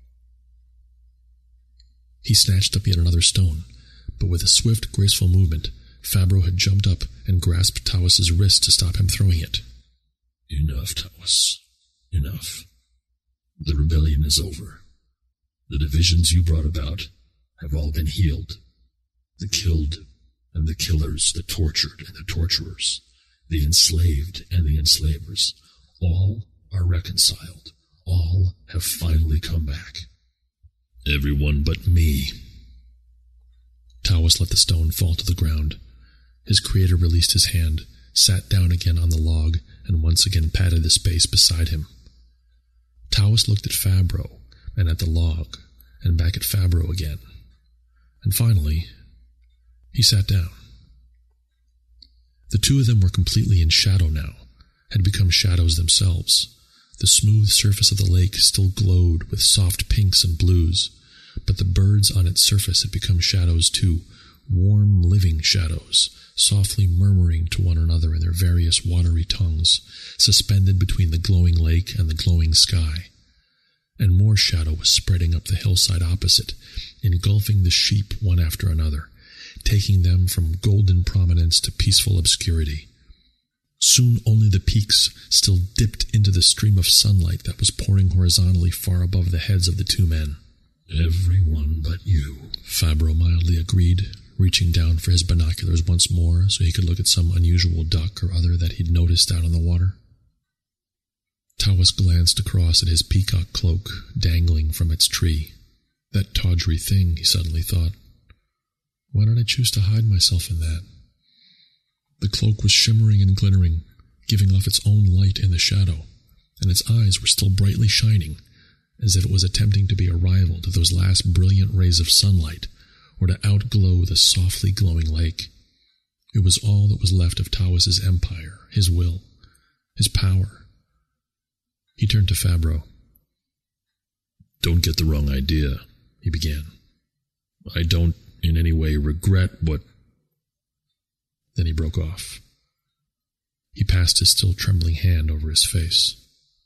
He snatched up yet another stone, but with a swift, graceful movement, Fabro had jumped up and grasped Taois's wrist to stop him throwing it. Enough, Taois. Enough. The rebellion is over. The divisions you brought about have all been healed. The killed and the killers, the tortured and the torturers, the enslaved and the enslavers, all are reconciled. All have finally come back. Everyone but me. Taois let the stone fall to the ground. His creator released his hand, sat down again on the log, and once again patted the space beside him. Taois looked at Fabro, and at the log, and back at Fabro again. And finally, he sat down. The two of them were completely in shadow now, had become shadows themselves. The smooth surface of the lake still glowed with soft pinks and blues, but the birds on its surface had become shadows too, warm, living shadows, softly murmuring to one another in their various watery tongues, suspended between the glowing lake and the glowing sky. And more shadow was spreading up the hillside opposite, engulfing the sheep one after another, taking them from golden prominence to peaceful obscurity. Soon only the peaks still dipped into the stream of sunlight that was pouring horizontally far above the heads of the two men. Everyone but you, Fabro mildly agreed, reaching down for his binoculars once more so he could look at some unusual duck or other that he'd noticed out on the water. Taois glanced across at his peacock cloak dangling from its tree. That tawdry thing, he suddenly thought. Why did I choose to hide myself in that? The cloak was shimmering and glittering, giving off its own light in the shadow, and its eyes were still brightly shining, as if it was attempting to be a rival to those last brilliant rays of sunlight, or to outglow the softly glowing lake. It was all that was left of Taois's empire, his will, his power. He turned to Fabro. Don't get the wrong idea, he began. I don't in any way regret what... Then he broke off. He passed his still trembling hand over his face.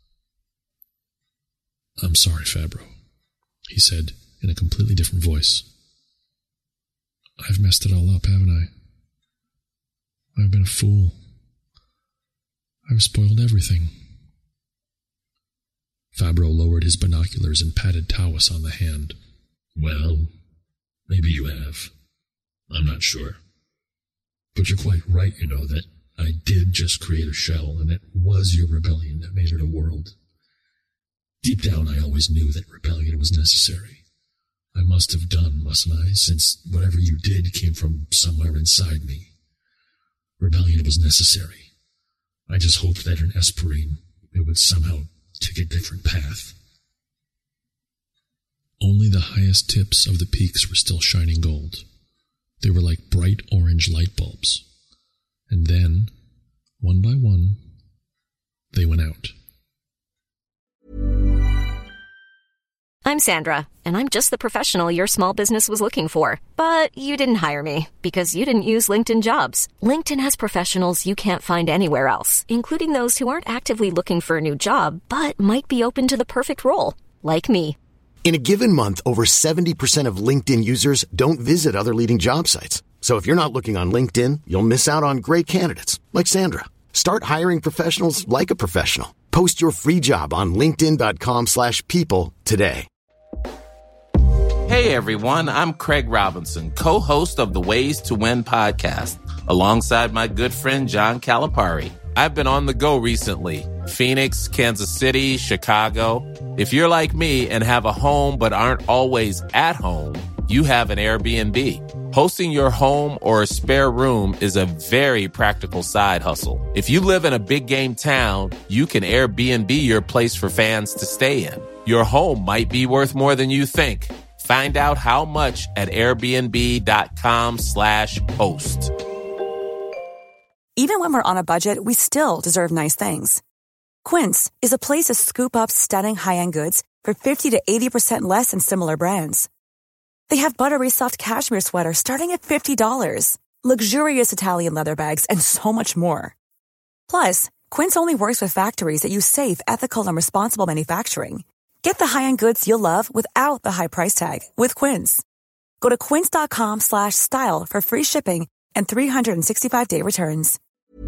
I'm sorry, Fabro, he said in a completely different voice. I've messed it all up, haven't I? I've been a fool. I've spoiled everything. Fabro lowered his binoculars and patted Taois on the hand. Well, maybe you have. I'm not sure. But you're quite right, you know, that I did just create a shell, and it was your rebellion that made it a world. Deep down, I always knew that rebellion was necessary. I must have done, mustn't I, since whatever you did came from somewhere inside me. Rebellion was necessary. I just hoped that in Esperine, it would somehow take a different path. Only the highest tips of the peaks were still shining gold. They were like bright orange light bulbs. And then, one by one, they went out. I'm Sandra, and I'm just the professional your small business was looking for. But you didn't hire me because you didn't use LinkedIn Jobs. LinkedIn has professionals you can't find anywhere else, including those who aren't actively looking for a new job, but might be open to the perfect role, like me. In a given month, over seventy percent of LinkedIn users don't visit other leading job sites. So if you're not looking on LinkedIn, you'll miss out on great candidates like Sandra. Start hiring professionals like a professional. Post your free job on linkedin.com slash people today. Hey everyone, I'm Craig Robinson, co-host of the Ways to Win podcast, alongside my good friend John Calipari. I've been on the go recently. Phoenix, Kansas City, Chicago. If you're like me and have a home but aren't always at home, you have an Airbnb. Hosting your home or a spare room is a very practical side hustle. If you live in a big game town, you can Airbnb your place for fans to stay in. Your home might be worth more than you think. Find out how much at airbnb.com slash host. Even when we're on a budget, we still deserve nice things. Quince is a place to scoop up stunning high-end goods for fifty to eighty percent less than similar brands. They have buttery soft cashmere sweaters starting at fifty dollars, luxurious Italian leather bags, and so much more. Plus, Quince only works with factories that use safe, ethical, and responsible manufacturing. Get the high-end goods you'll love without the high price tag with Quince. Go to quince.com slash style for free shipping and three sixty-five day returns.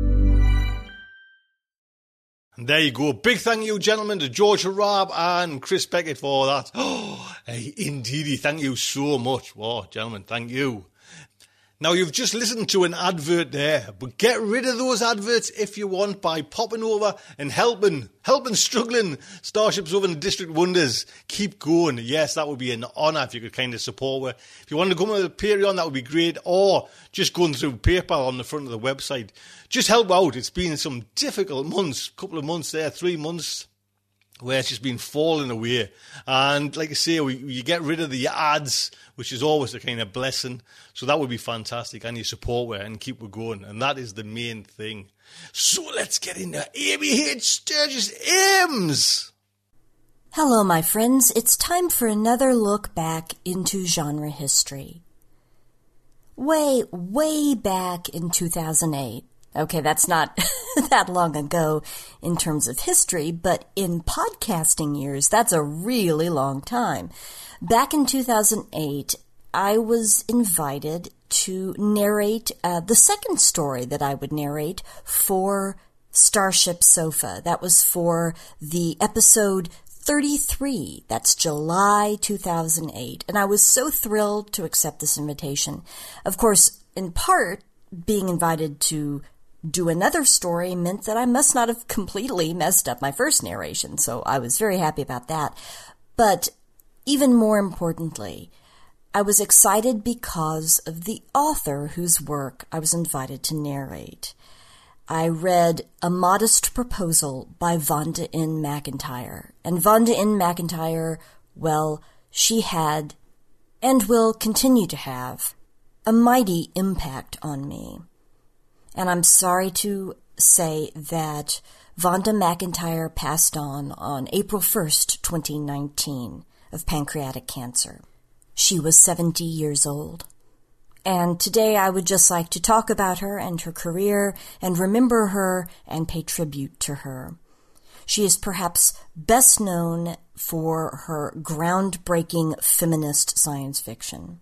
And there you go. Big thank you, gentlemen, to George Harab and Chris Beckett for that. Oh, hey, indeedy, thank you so much. Wow, gentlemen, thank you. Now, you've just listened to an advert there, but get rid of those adverts if you want by popping over and helping, helping struggling Starships over in District Wonders keep going. Yes, that would be an honour if you could kind of support her. If you want to come with a Patreon, that would be great, or just going through PayPal on the front of the website. Just help out. It's been some difficult months, couple of months there, three months, where it's just been falling away. And like I say, we, you get rid of the ads, which is always a kind of blessing. So that would be fantastic. And you support it and keep it going. And that is the main thing. So let's get into Amy H. Sturgis Ames. Hello, my friends. It's time for another look back into genre history. Way, way back in two thousand eight. Okay, that's not that long ago in terms of history, but in podcasting years, that's a really long time. Back in two thousand eight, I was invited to narrate uh, the second story that I would narrate for Starship Sofa. That was for the episode thirty-three. That's July two thousand eight. And I was so thrilled to accept this invitation. Of course, in part, being invited to do another story meant that I must not have completely messed up my first narration, so I was very happy about that. But even more importantly, I was excited because of the author whose work I was invited to narrate. I read A Modest Proposal by Vonda N. McIntyre. And Vonda N. McIntyre, well, she had, and will continue to have, a mighty impact on me. And I'm sorry to say that Vonda McIntyre passed on on April first, twenty nineteen, of pancreatic cancer. She was seventy years old. And today I would just like to talk about her and her career and remember her and pay tribute to her. She is perhaps best known for her groundbreaking feminist science fiction.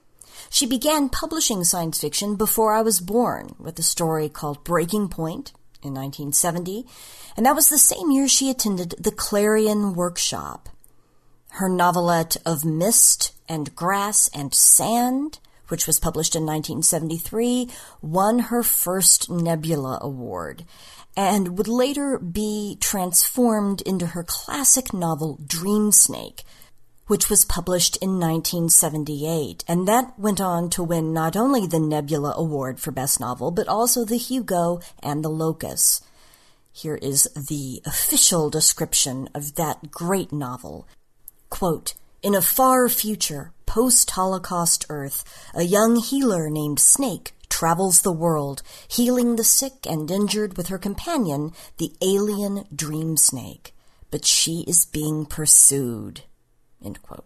She began publishing science fiction before I was born with a story called Breaking Point in nineteen seventy, and that was the same year she attended the Clarion Workshop. Her novelette of Mist and Grass and Sand, which was published in nineteen seventy-three, won her first Nebula Award and would later be transformed into her classic novel Dream Snake, which was published in nineteen seventy-eight, and that went on to win not only the Nebula Award for Best Novel, but also the Hugo and the Locus. Here is the official description of that great novel. Quote, "In a far future, post-Holocaust Earth, a young healer named Snake travels the world, healing the sick and injured with her companion, the alien Dream Snake. But she is being pursued." End quote.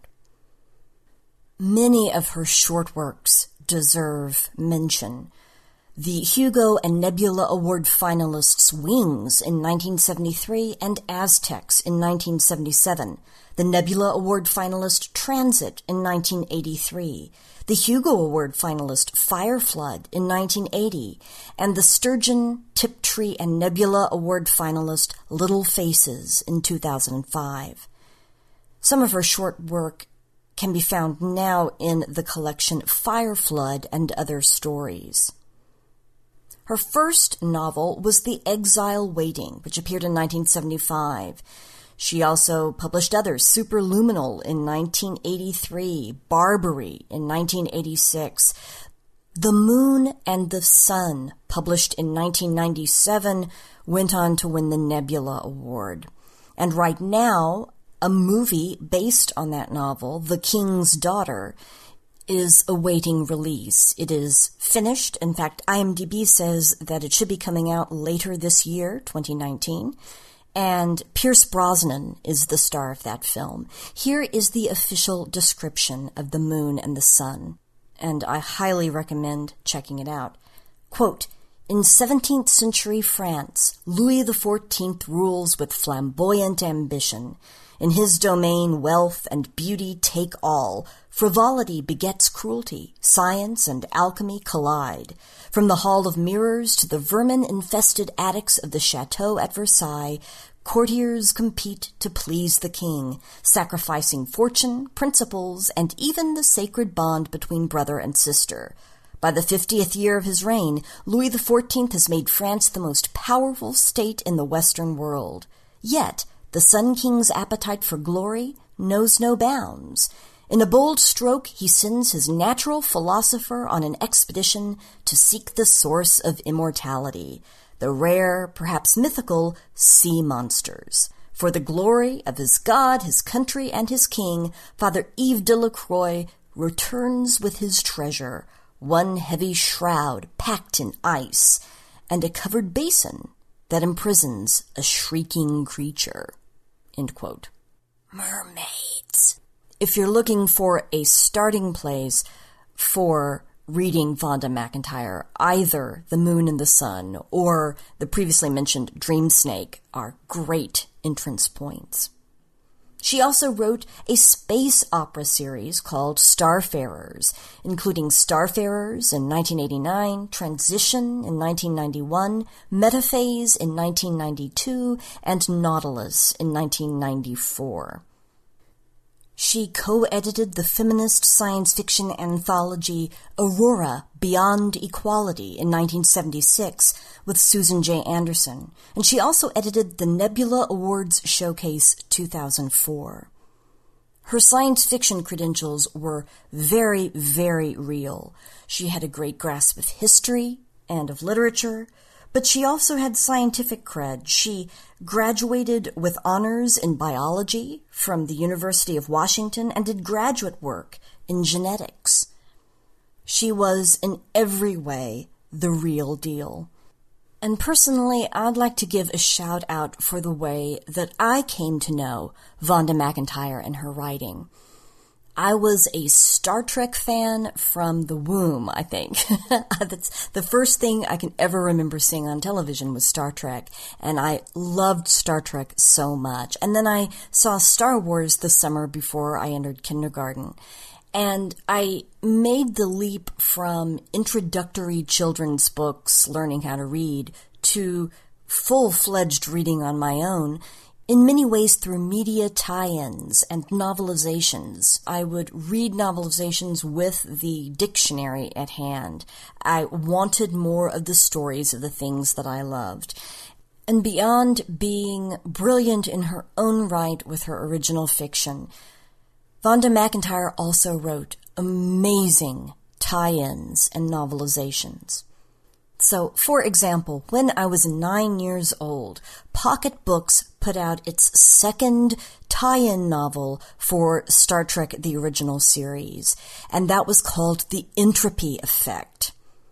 Many of her short works deserve mention. The Hugo and Nebula Award finalists Wings in nineteen seventy-three and Aztecs in nineteen seventy-seven, the Nebula Award finalist Transit in nineteen eighty-three, the Hugo Award finalist Fireflood in nineteen eighty, and the Sturgeon, Tiptree, and Nebula Award finalist Little Faces in two thousand five. Some of her short work can be found now in the collection Fireflood and Other Stories. Her first novel was The Exile Waiting, which appeared in nineteen seventy-five. She also published others, Superluminal in nineteen eighty-three, Barbary in nineteen eighty-six, The Moon and the Sun, published in nineteen ninety-seven, went on to win the Nebula Award. And right now, a movie based on that novel, The King's Daughter, is awaiting release. It is finished. In fact, IMDb says that it should be coming out later this year, twenty nineteen. And Pierce Brosnan is the star of that film. Here is the official description of The Moon and the Sun, and I highly recommend checking it out. Quote, in seventeenth century France, Louis the fourteenth rules with flamboyant ambition. In his domain, wealth and beauty take all. Frivolity begets cruelty. Science and alchemy collide. From the Hall of Mirrors to the vermin-infested attics of the chateau at Versailles, courtiers compete to please the king, sacrificing fortune, principles, and even the sacred bond between brother and sister. By the fiftieth year of his reign, Louis the fourteenth has made France the most powerful state in the Western world. Yet, the Sun King's appetite for glory knows no bounds. In a bold stroke, he sends his natural philosopher on an expedition to seek the source of immortality, the rare, perhaps mythical, sea monsters. For the glory of his god, his country, and his king, Father Yves Delacroix returns with his treasure, one heavy shroud packed in ice, and a covered basin that imprisons a shrieking creature. End quote. Mermaids. If you're looking for a starting place for reading Vonda McIntyre, either The Moon and the Sun or the previously mentioned Dream Snake are great entrance points. She also wrote a space opera series called Starfarers, including Starfarers in nineteen eighty-nine, Transition in nineteen ninety-one, Metaphase in nineteen ninety-two, and Nautilus in nineteen ninety-four. She co-edited the feminist science fiction anthology Aurora Beyond Equality in nineteen seventy-six with Susan J. Anderson, and she also edited the Nebula Awards Showcase two thousand four. Her science fiction credentials were very, very real. She had a great grasp of history and of literature, but she also had scientific cred. She graduated with honors in biology from the University of Washington and did graduate work in genetics. She was in every way the real deal. And personally, I'd like to give a shout out for the way that I came to know Vonda McIntyre and her writing. I was a Star Trek fan from the womb, I think. That's the first thing I can ever remember seeing on television was Star Trek, and I loved Star Trek so much. And then I saw Star Wars the summer before I entered kindergarten, and I made the leap from introductory children's books, learning how to read, to full-fledged reading on my own, in many ways through media tie-ins and novelizations. I would read novelizations with the dictionary at hand. I wanted more of the stories of the things that I loved. And beyond being brilliant in her own right with her original fiction, Vonda McIntyre also wrote amazing tie-ins and novelizations. So, for example, when I was nine years old, Pocket Books put out its second tie-in novel for Star Trek The Original Series, and that was called The Entropy Effect.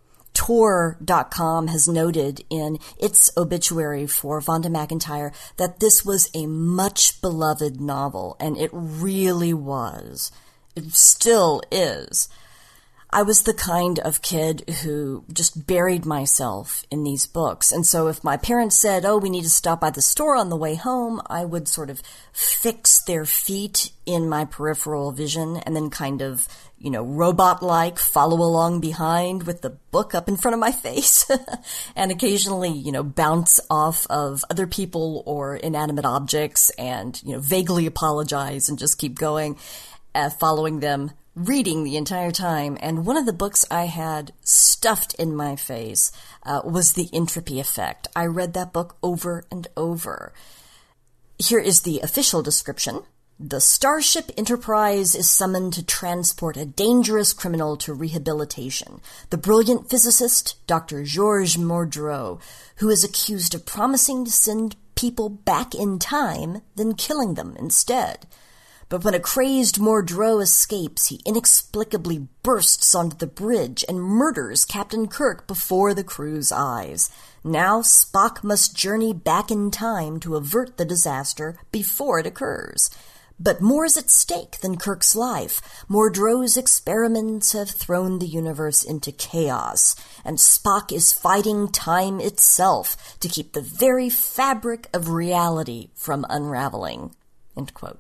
Tor dot com has noted in its obituary for Vonda McIntyre that this was a much beloved novel, and it really was. It still is. I was the kind of kid who just buried myself in these books. And so if my parents said, oh, we need to stop by the store on the way home, I would sort of fix their feet in my peripheral vision and then kind of, you know, robot-like follow along behind with the book up in front of my face and occasionally, you know, bounce off of other people or inanimate objects and, you know, vaguely apologize and just keep going, uh, following them, reading the entire time. And one of the books I had stuffed in my face uh, was The Entropy Effect. I read that book over and over. Here is the official description. The Starship Enterprise is summoned to transport a dangerous criminal to rehabilitation. The brilliant physicist, Doctor Georges Mordreau, who is accused of promising to send people back in time, then killing them instead. But when a crazed Mordreau escapes, he inexplicably bursts onto the bridge and murders Captain Kirk before the crew's eyes. Now Spock must journey back in time to avert the disaster before it occurs. But more is at stake than Kirk's life. Mordreau's experiments have thrown the universe into chaos, and Spock is fighting time itself to keep the very fabric of reality from unraveling. End quote.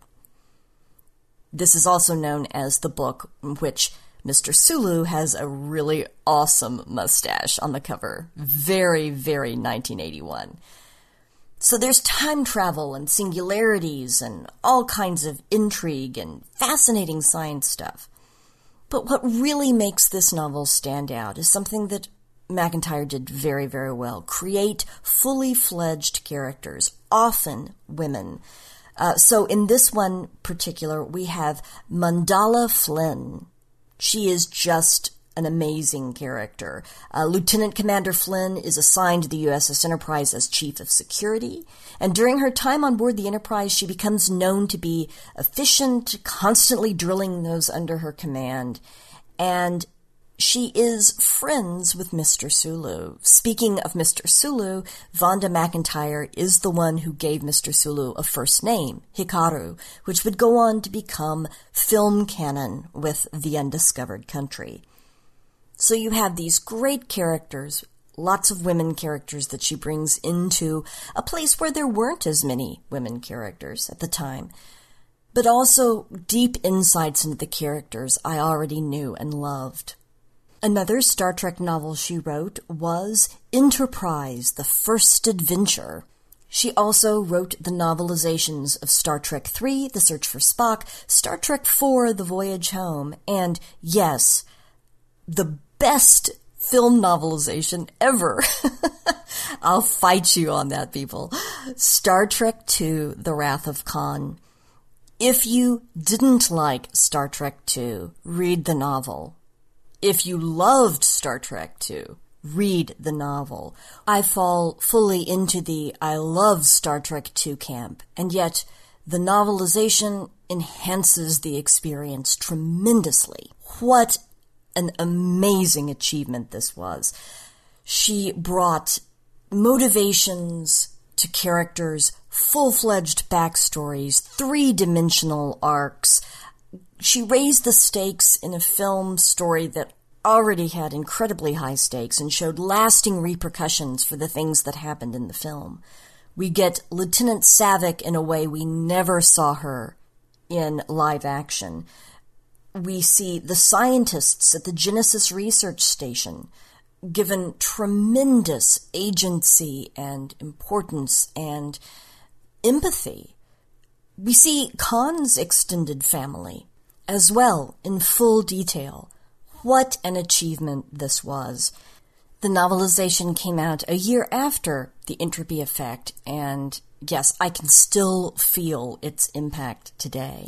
This is also known as the book in which Mister Sulu has a really awesome mustache on the cover. Very, very nineteen eighty-one. So there's time travel and singularities and all kinds of intrigue and fascinating science stuff. But what really makes this novel stand out is something that McIntyre did very, very well. Create fully fledged characters, often women. Uh, so in this one particular, we have Mandala Flynn. She is just an amazing character. Uh, Lieutenant Commander Flynn is assigned to the U S S Enterprise as Chief of Security, and during her time on board the Enterprise, she becomes known to be efficient, constantly drilling those under her command, and she is friends with Mister Sulu. Speaking of Mister Sulu, Vonda McIntyre is the one who gave Mister Sulu a first name, Hikaru, which would go on to become film canon with The Undiscovered Country. So you have these great characters, lots of women characters that she brings into a place where there weren't as many women characters at the time, but also deep insights into the characters I already knew and loved. Another Star Trek novel she wrote was Enterprise, the First Adventure. She also wrote the novelizations of Star Trek three, The Search for Spock, Star Trek four, The Voyage Home, and, yes, the best film novelization ever. I'll fight you on that, people. Star Trek two, The Wrath of Khan. If you didn't like Star Trek two, read the novel. If you loved Star Trek two, read the novel. I fall fully into the I love Star Trek two camp, and yet the novelization enhances the experience tremendously. What an amazing achievement this was. She brought motivations to characters, full-fledged backstories, three-dimensional arcs. She raised the stakes in a film story that already had incredibly high stakes and showed lasting repercussions for the things that happened in the film. We get Lieutenant Saavik in a way we never saw her in live action. We see the scientists at the Genesis Research Station given tremendous agency and importance and empathy. We see Khan's extended family as well in full detail. What an achievement this was. The novelization came out a year after The Entropy Effect, and yes, I can still feel its impact today.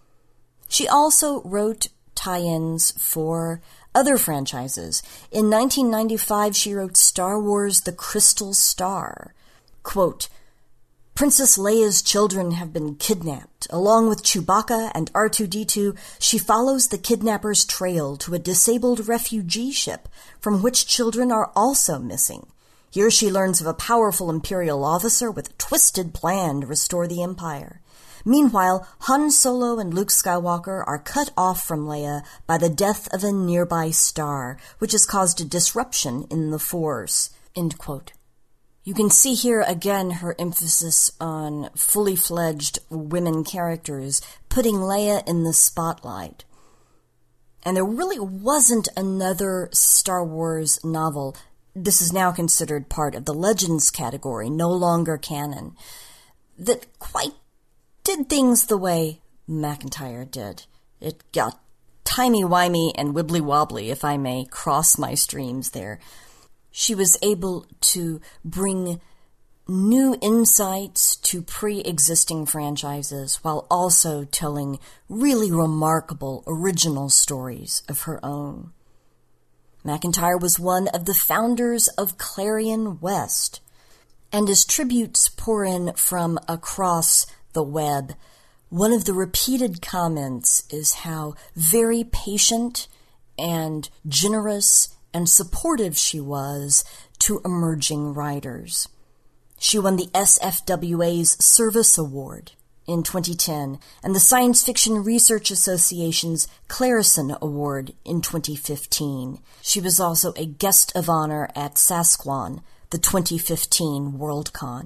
She also wrote tie-ins for other franchises. In nineteen ninety-five, she wrote Star Wars: The Crystal Star. Quote, Princess Leia's children have been kidnapped. Along with Chewbacca and R two D two, she follows the kidnappers' trail to a disabled refugee ship from which children are also missing. Here she learns of a powerful Imperial officer with a twisted plan to restore the Empire. Meanwhile, Han Solo and Luke Skywalker are cut off from Leia by the death of a nearby star, which has caused a disruption in the Force. End quote. You can see here again her emphasis on fully fledged women characters, putting Leia in the spotlight. And there really wasn't another Star Wars novel. This is now considered part of the Legends category, no longer canon, that quite did things the way McIntyre did. It got timey-wimey and wibbly-wobbly, if I may cross my streams there. She was able to bring new insights to pre-existing franchises while also telling really remarkable original stories of her own. McIntyre was one of the founders of Clarion West, and as tributes pour in from across the web, one of the repeated comments is how very patient and generous and supportive she was to emerging writers. She won the S F W A's Service Award in twenty ten and the Science Fiction Research Association's Clarison Award in twenty fifteen. She was also a guest of honor at Sasquan, the twenty fifteen Worldcon.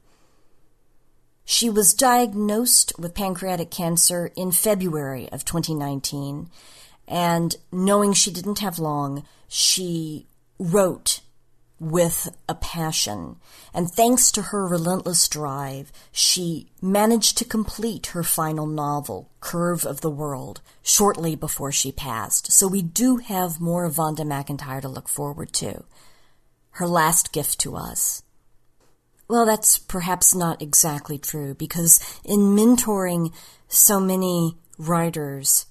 She was diagnosed with pancreatic cancer in February of twenty nineteen, and knowing she didn't have long, she wrote with a passion. And thanks to her relentless drive, she managed to complete her final novel, Curve of the World, shortly before she passed. So we do have more Vonda McIntyre to look forward to. Her last gift to us. Well, that's perhaps not exactly true, because in mentoring so many writers,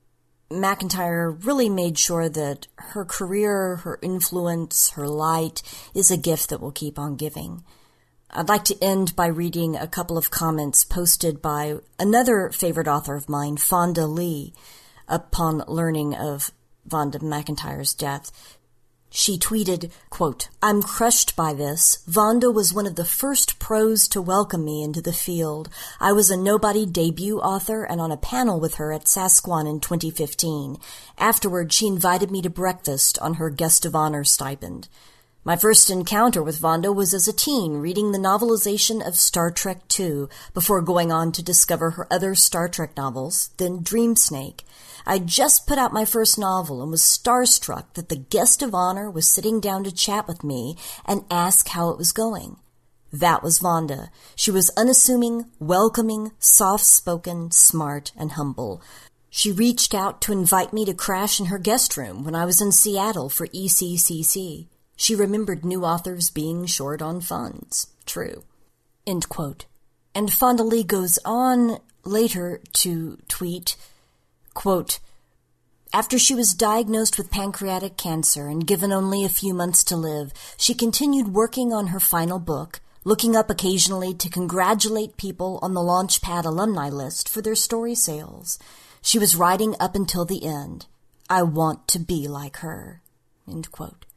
McIntyre really made sure that her career, her influence, her light is a gift that will keep on giving. I'd like to end by reading a couple of comments posted by another favorite author of mine, Fonda Lee, upon learning of Vonda McIntyre's death. She tweeted, quote, "I'm crushed by this. Vonda was one of the first pros to welcome me into the field. I was a nobody debut author and on a panel with her at Sasquan in twenty fifteen. Afterward, she invited me to breakfast on her guest of honor stipend. My first encounter with Vonda was as a teen, reading the novelization of Star Trek two, before going on to discover her other Star Trek novels, then Dream Snake. I just put out my first novel and was starstruck that the guest of honor was sitting down to chat with me and ask how it was going. That was Vonda. She was unassuming, welcoming, soft-spoken, smart, and humble. She reached out to invite me to crash in her guest room when I was in Seattle for E C C C. She remembered new authors being short on funds. True." End quote. And Fonda Lee goes on later to tweet, quote, "After she was diagnosed with pancreatic cancer and given only a few months to live, she continued working on her final book, looking up occasionally to congratulate people on the Launchpad alumni list for their story sales. She was writing up until the end. I want to be like her." End quote.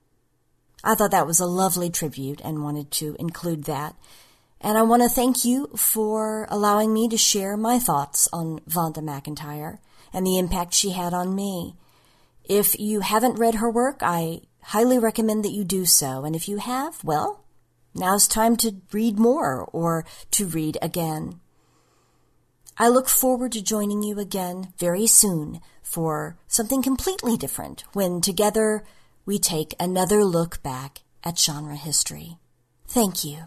I thought that was a lovely tribute and wanted to include that. And I want to thank you for allowing me to share my thoughts on Vonda McIntyre and the impact she had on me. If you haven't read her work, I highly recommend that you do so. And if you have, well, now's time to read more or to read again. I look forward to joining you again very soon for something completely different when together we take another look back at genre history. Thank you.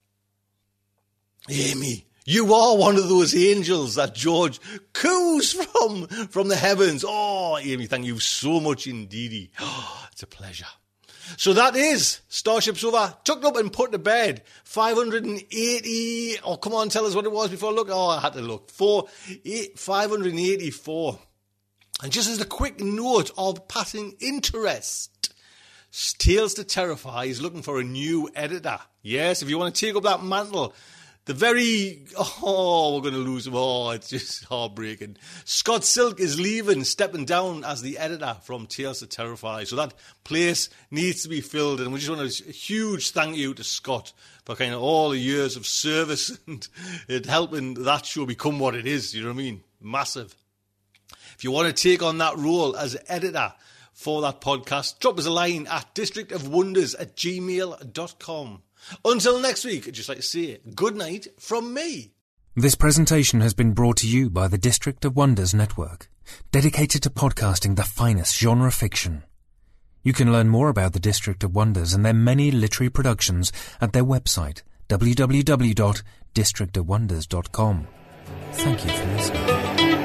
Amy, you are one of those angels that George coos from from the heavens. Oh, Amy, thank you so much indeed. Oh, it's a pleasure. So that is Starship Sofa, tucked up and put to bed. five hundred eighty, oh, come on, tell us what it was before I look. Oh, I had to look. Four, eight, five hundred eighty-four. And just as a quick note of passing interest, Tales to Terrify is looking for a new editor. Yes, if you want to take up that mantle, The very, oh, we're going to lose him. Oh, it's just heartbreaking. Scott Silk is leaving, stepping down as the editor from Tales to Terrify. So that place needs to be filled. And we just want a huge thank you to Scott for kind of all the years of service and it helping that show become what it is. You know what I mean? Massive. If you want to take on that role as editor for that podcast, drop us a line at district of wonders at gmail dot com. Until next week, I'd just like to say good night from me. This presentation has been brought to you by the District of Wonders Network, dedicated to podcasting the finest genre fiction. You can learn more about the District of Wonders and their many literary productions at their website, w w w dot district of wonders dot com. Thank you for listening.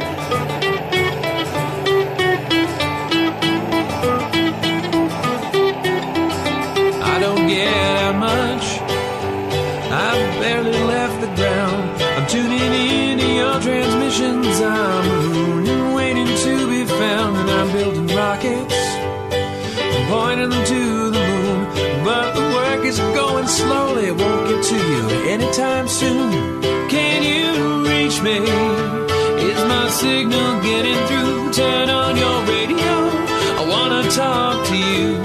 Get out much, I've barely left the ground. I'm tuning into your transmissions. I'm marooned, waiting to be found. And I'm building rockets, I'm pointing them to the moon. But the work is going slowly, won't get to you anytime soon. Can you reach me? Is my signal getting through? Turn on your radio, I wanna talk to you.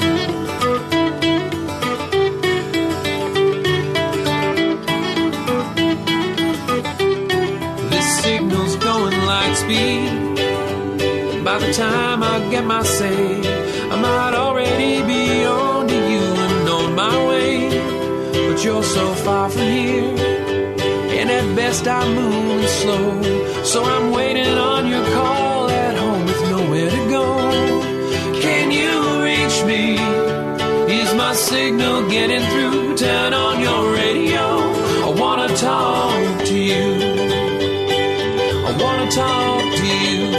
Signal's going light speed. By the time I get my say, I might already be on to you and on my way. But you're so far from here, and at best I'm moving slow. So I'm waiting on your call at home with nowhere to go. Can you reach me? Is my signal getting through? Turn on your radio, I wanna talk to you. I wanna talk to you.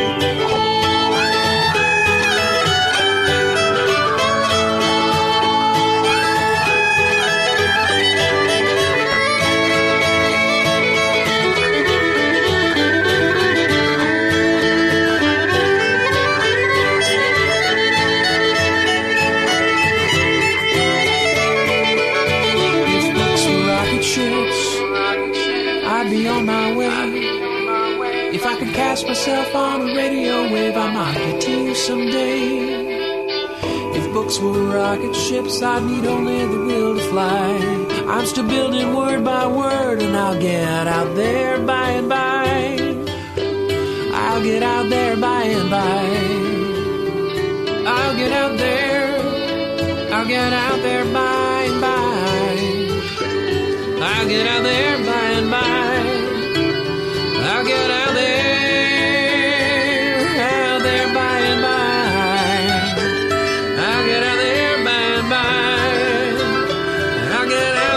If books were rocket ships, I'd be on my way. If I could cast myself on a radio wave, I might get to you someday. If books were rocket ships, I'd need only the will to fly. I'm still building word by word, and I'll get out there by and by. I'll get out there by and by. I'll get out there. I'll get out there by and by. I'll get out there by and by. I'll get out there, out there by and by. I'll get out there by and by. I'll get out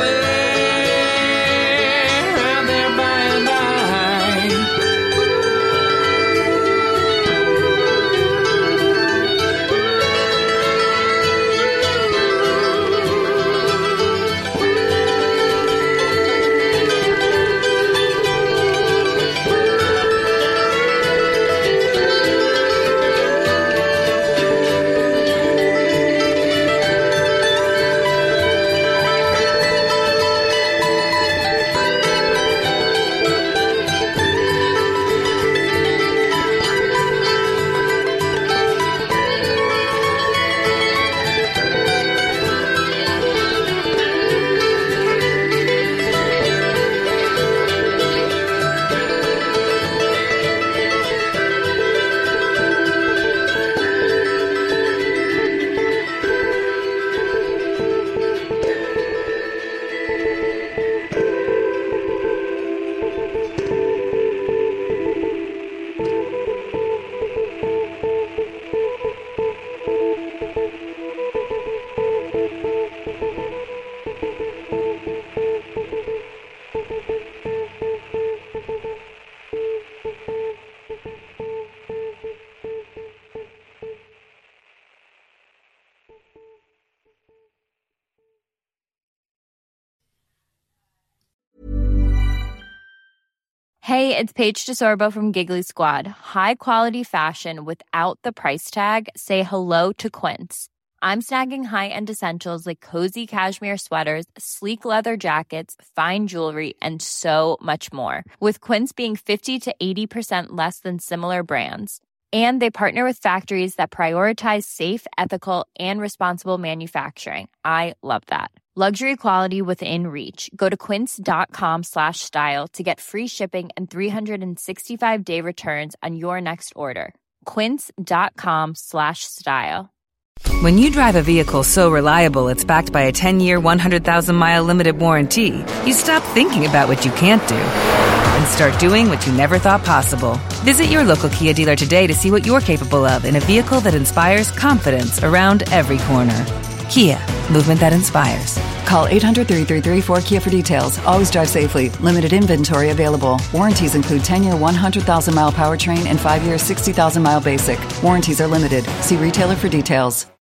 there, out there by and Hey, it's Paige DeSorbo from Giggly Squad. High quality fashion without the price tag. Say hello to Quince. I'm snagging high-end essentials like cozy cashmere sweaters, sleek leather jackets, fine jewelry, and so much more. With Quince being fifty to eighty percent less than similar brands. And they partner with factories that prioritize safe, ethical, and responsible manufacturing. I love that. Luxury quality within reach. Go to quince.com slash style to get free shipping and three sixty-five day returns on your next order. Quince.com slash style. When you drive a vehicle so reliable it's backed by a ten-year, one hundred thousand mile limited warranty, you stop thinking about what you can't do and start doing what you never thought possible. Visit your local Kia dealer today to see what you're capable of in a vehicle that inspires confidence around every corner. Kia, movement that inspires. Call eight hundred, three three three, four Kia for details. Always drive safely. Limited inventory available. Warranties include ten-year, one hundred thousand mile powertrain and five-year, sixty thousand mile basic. Warranties are limited. See retailer for details.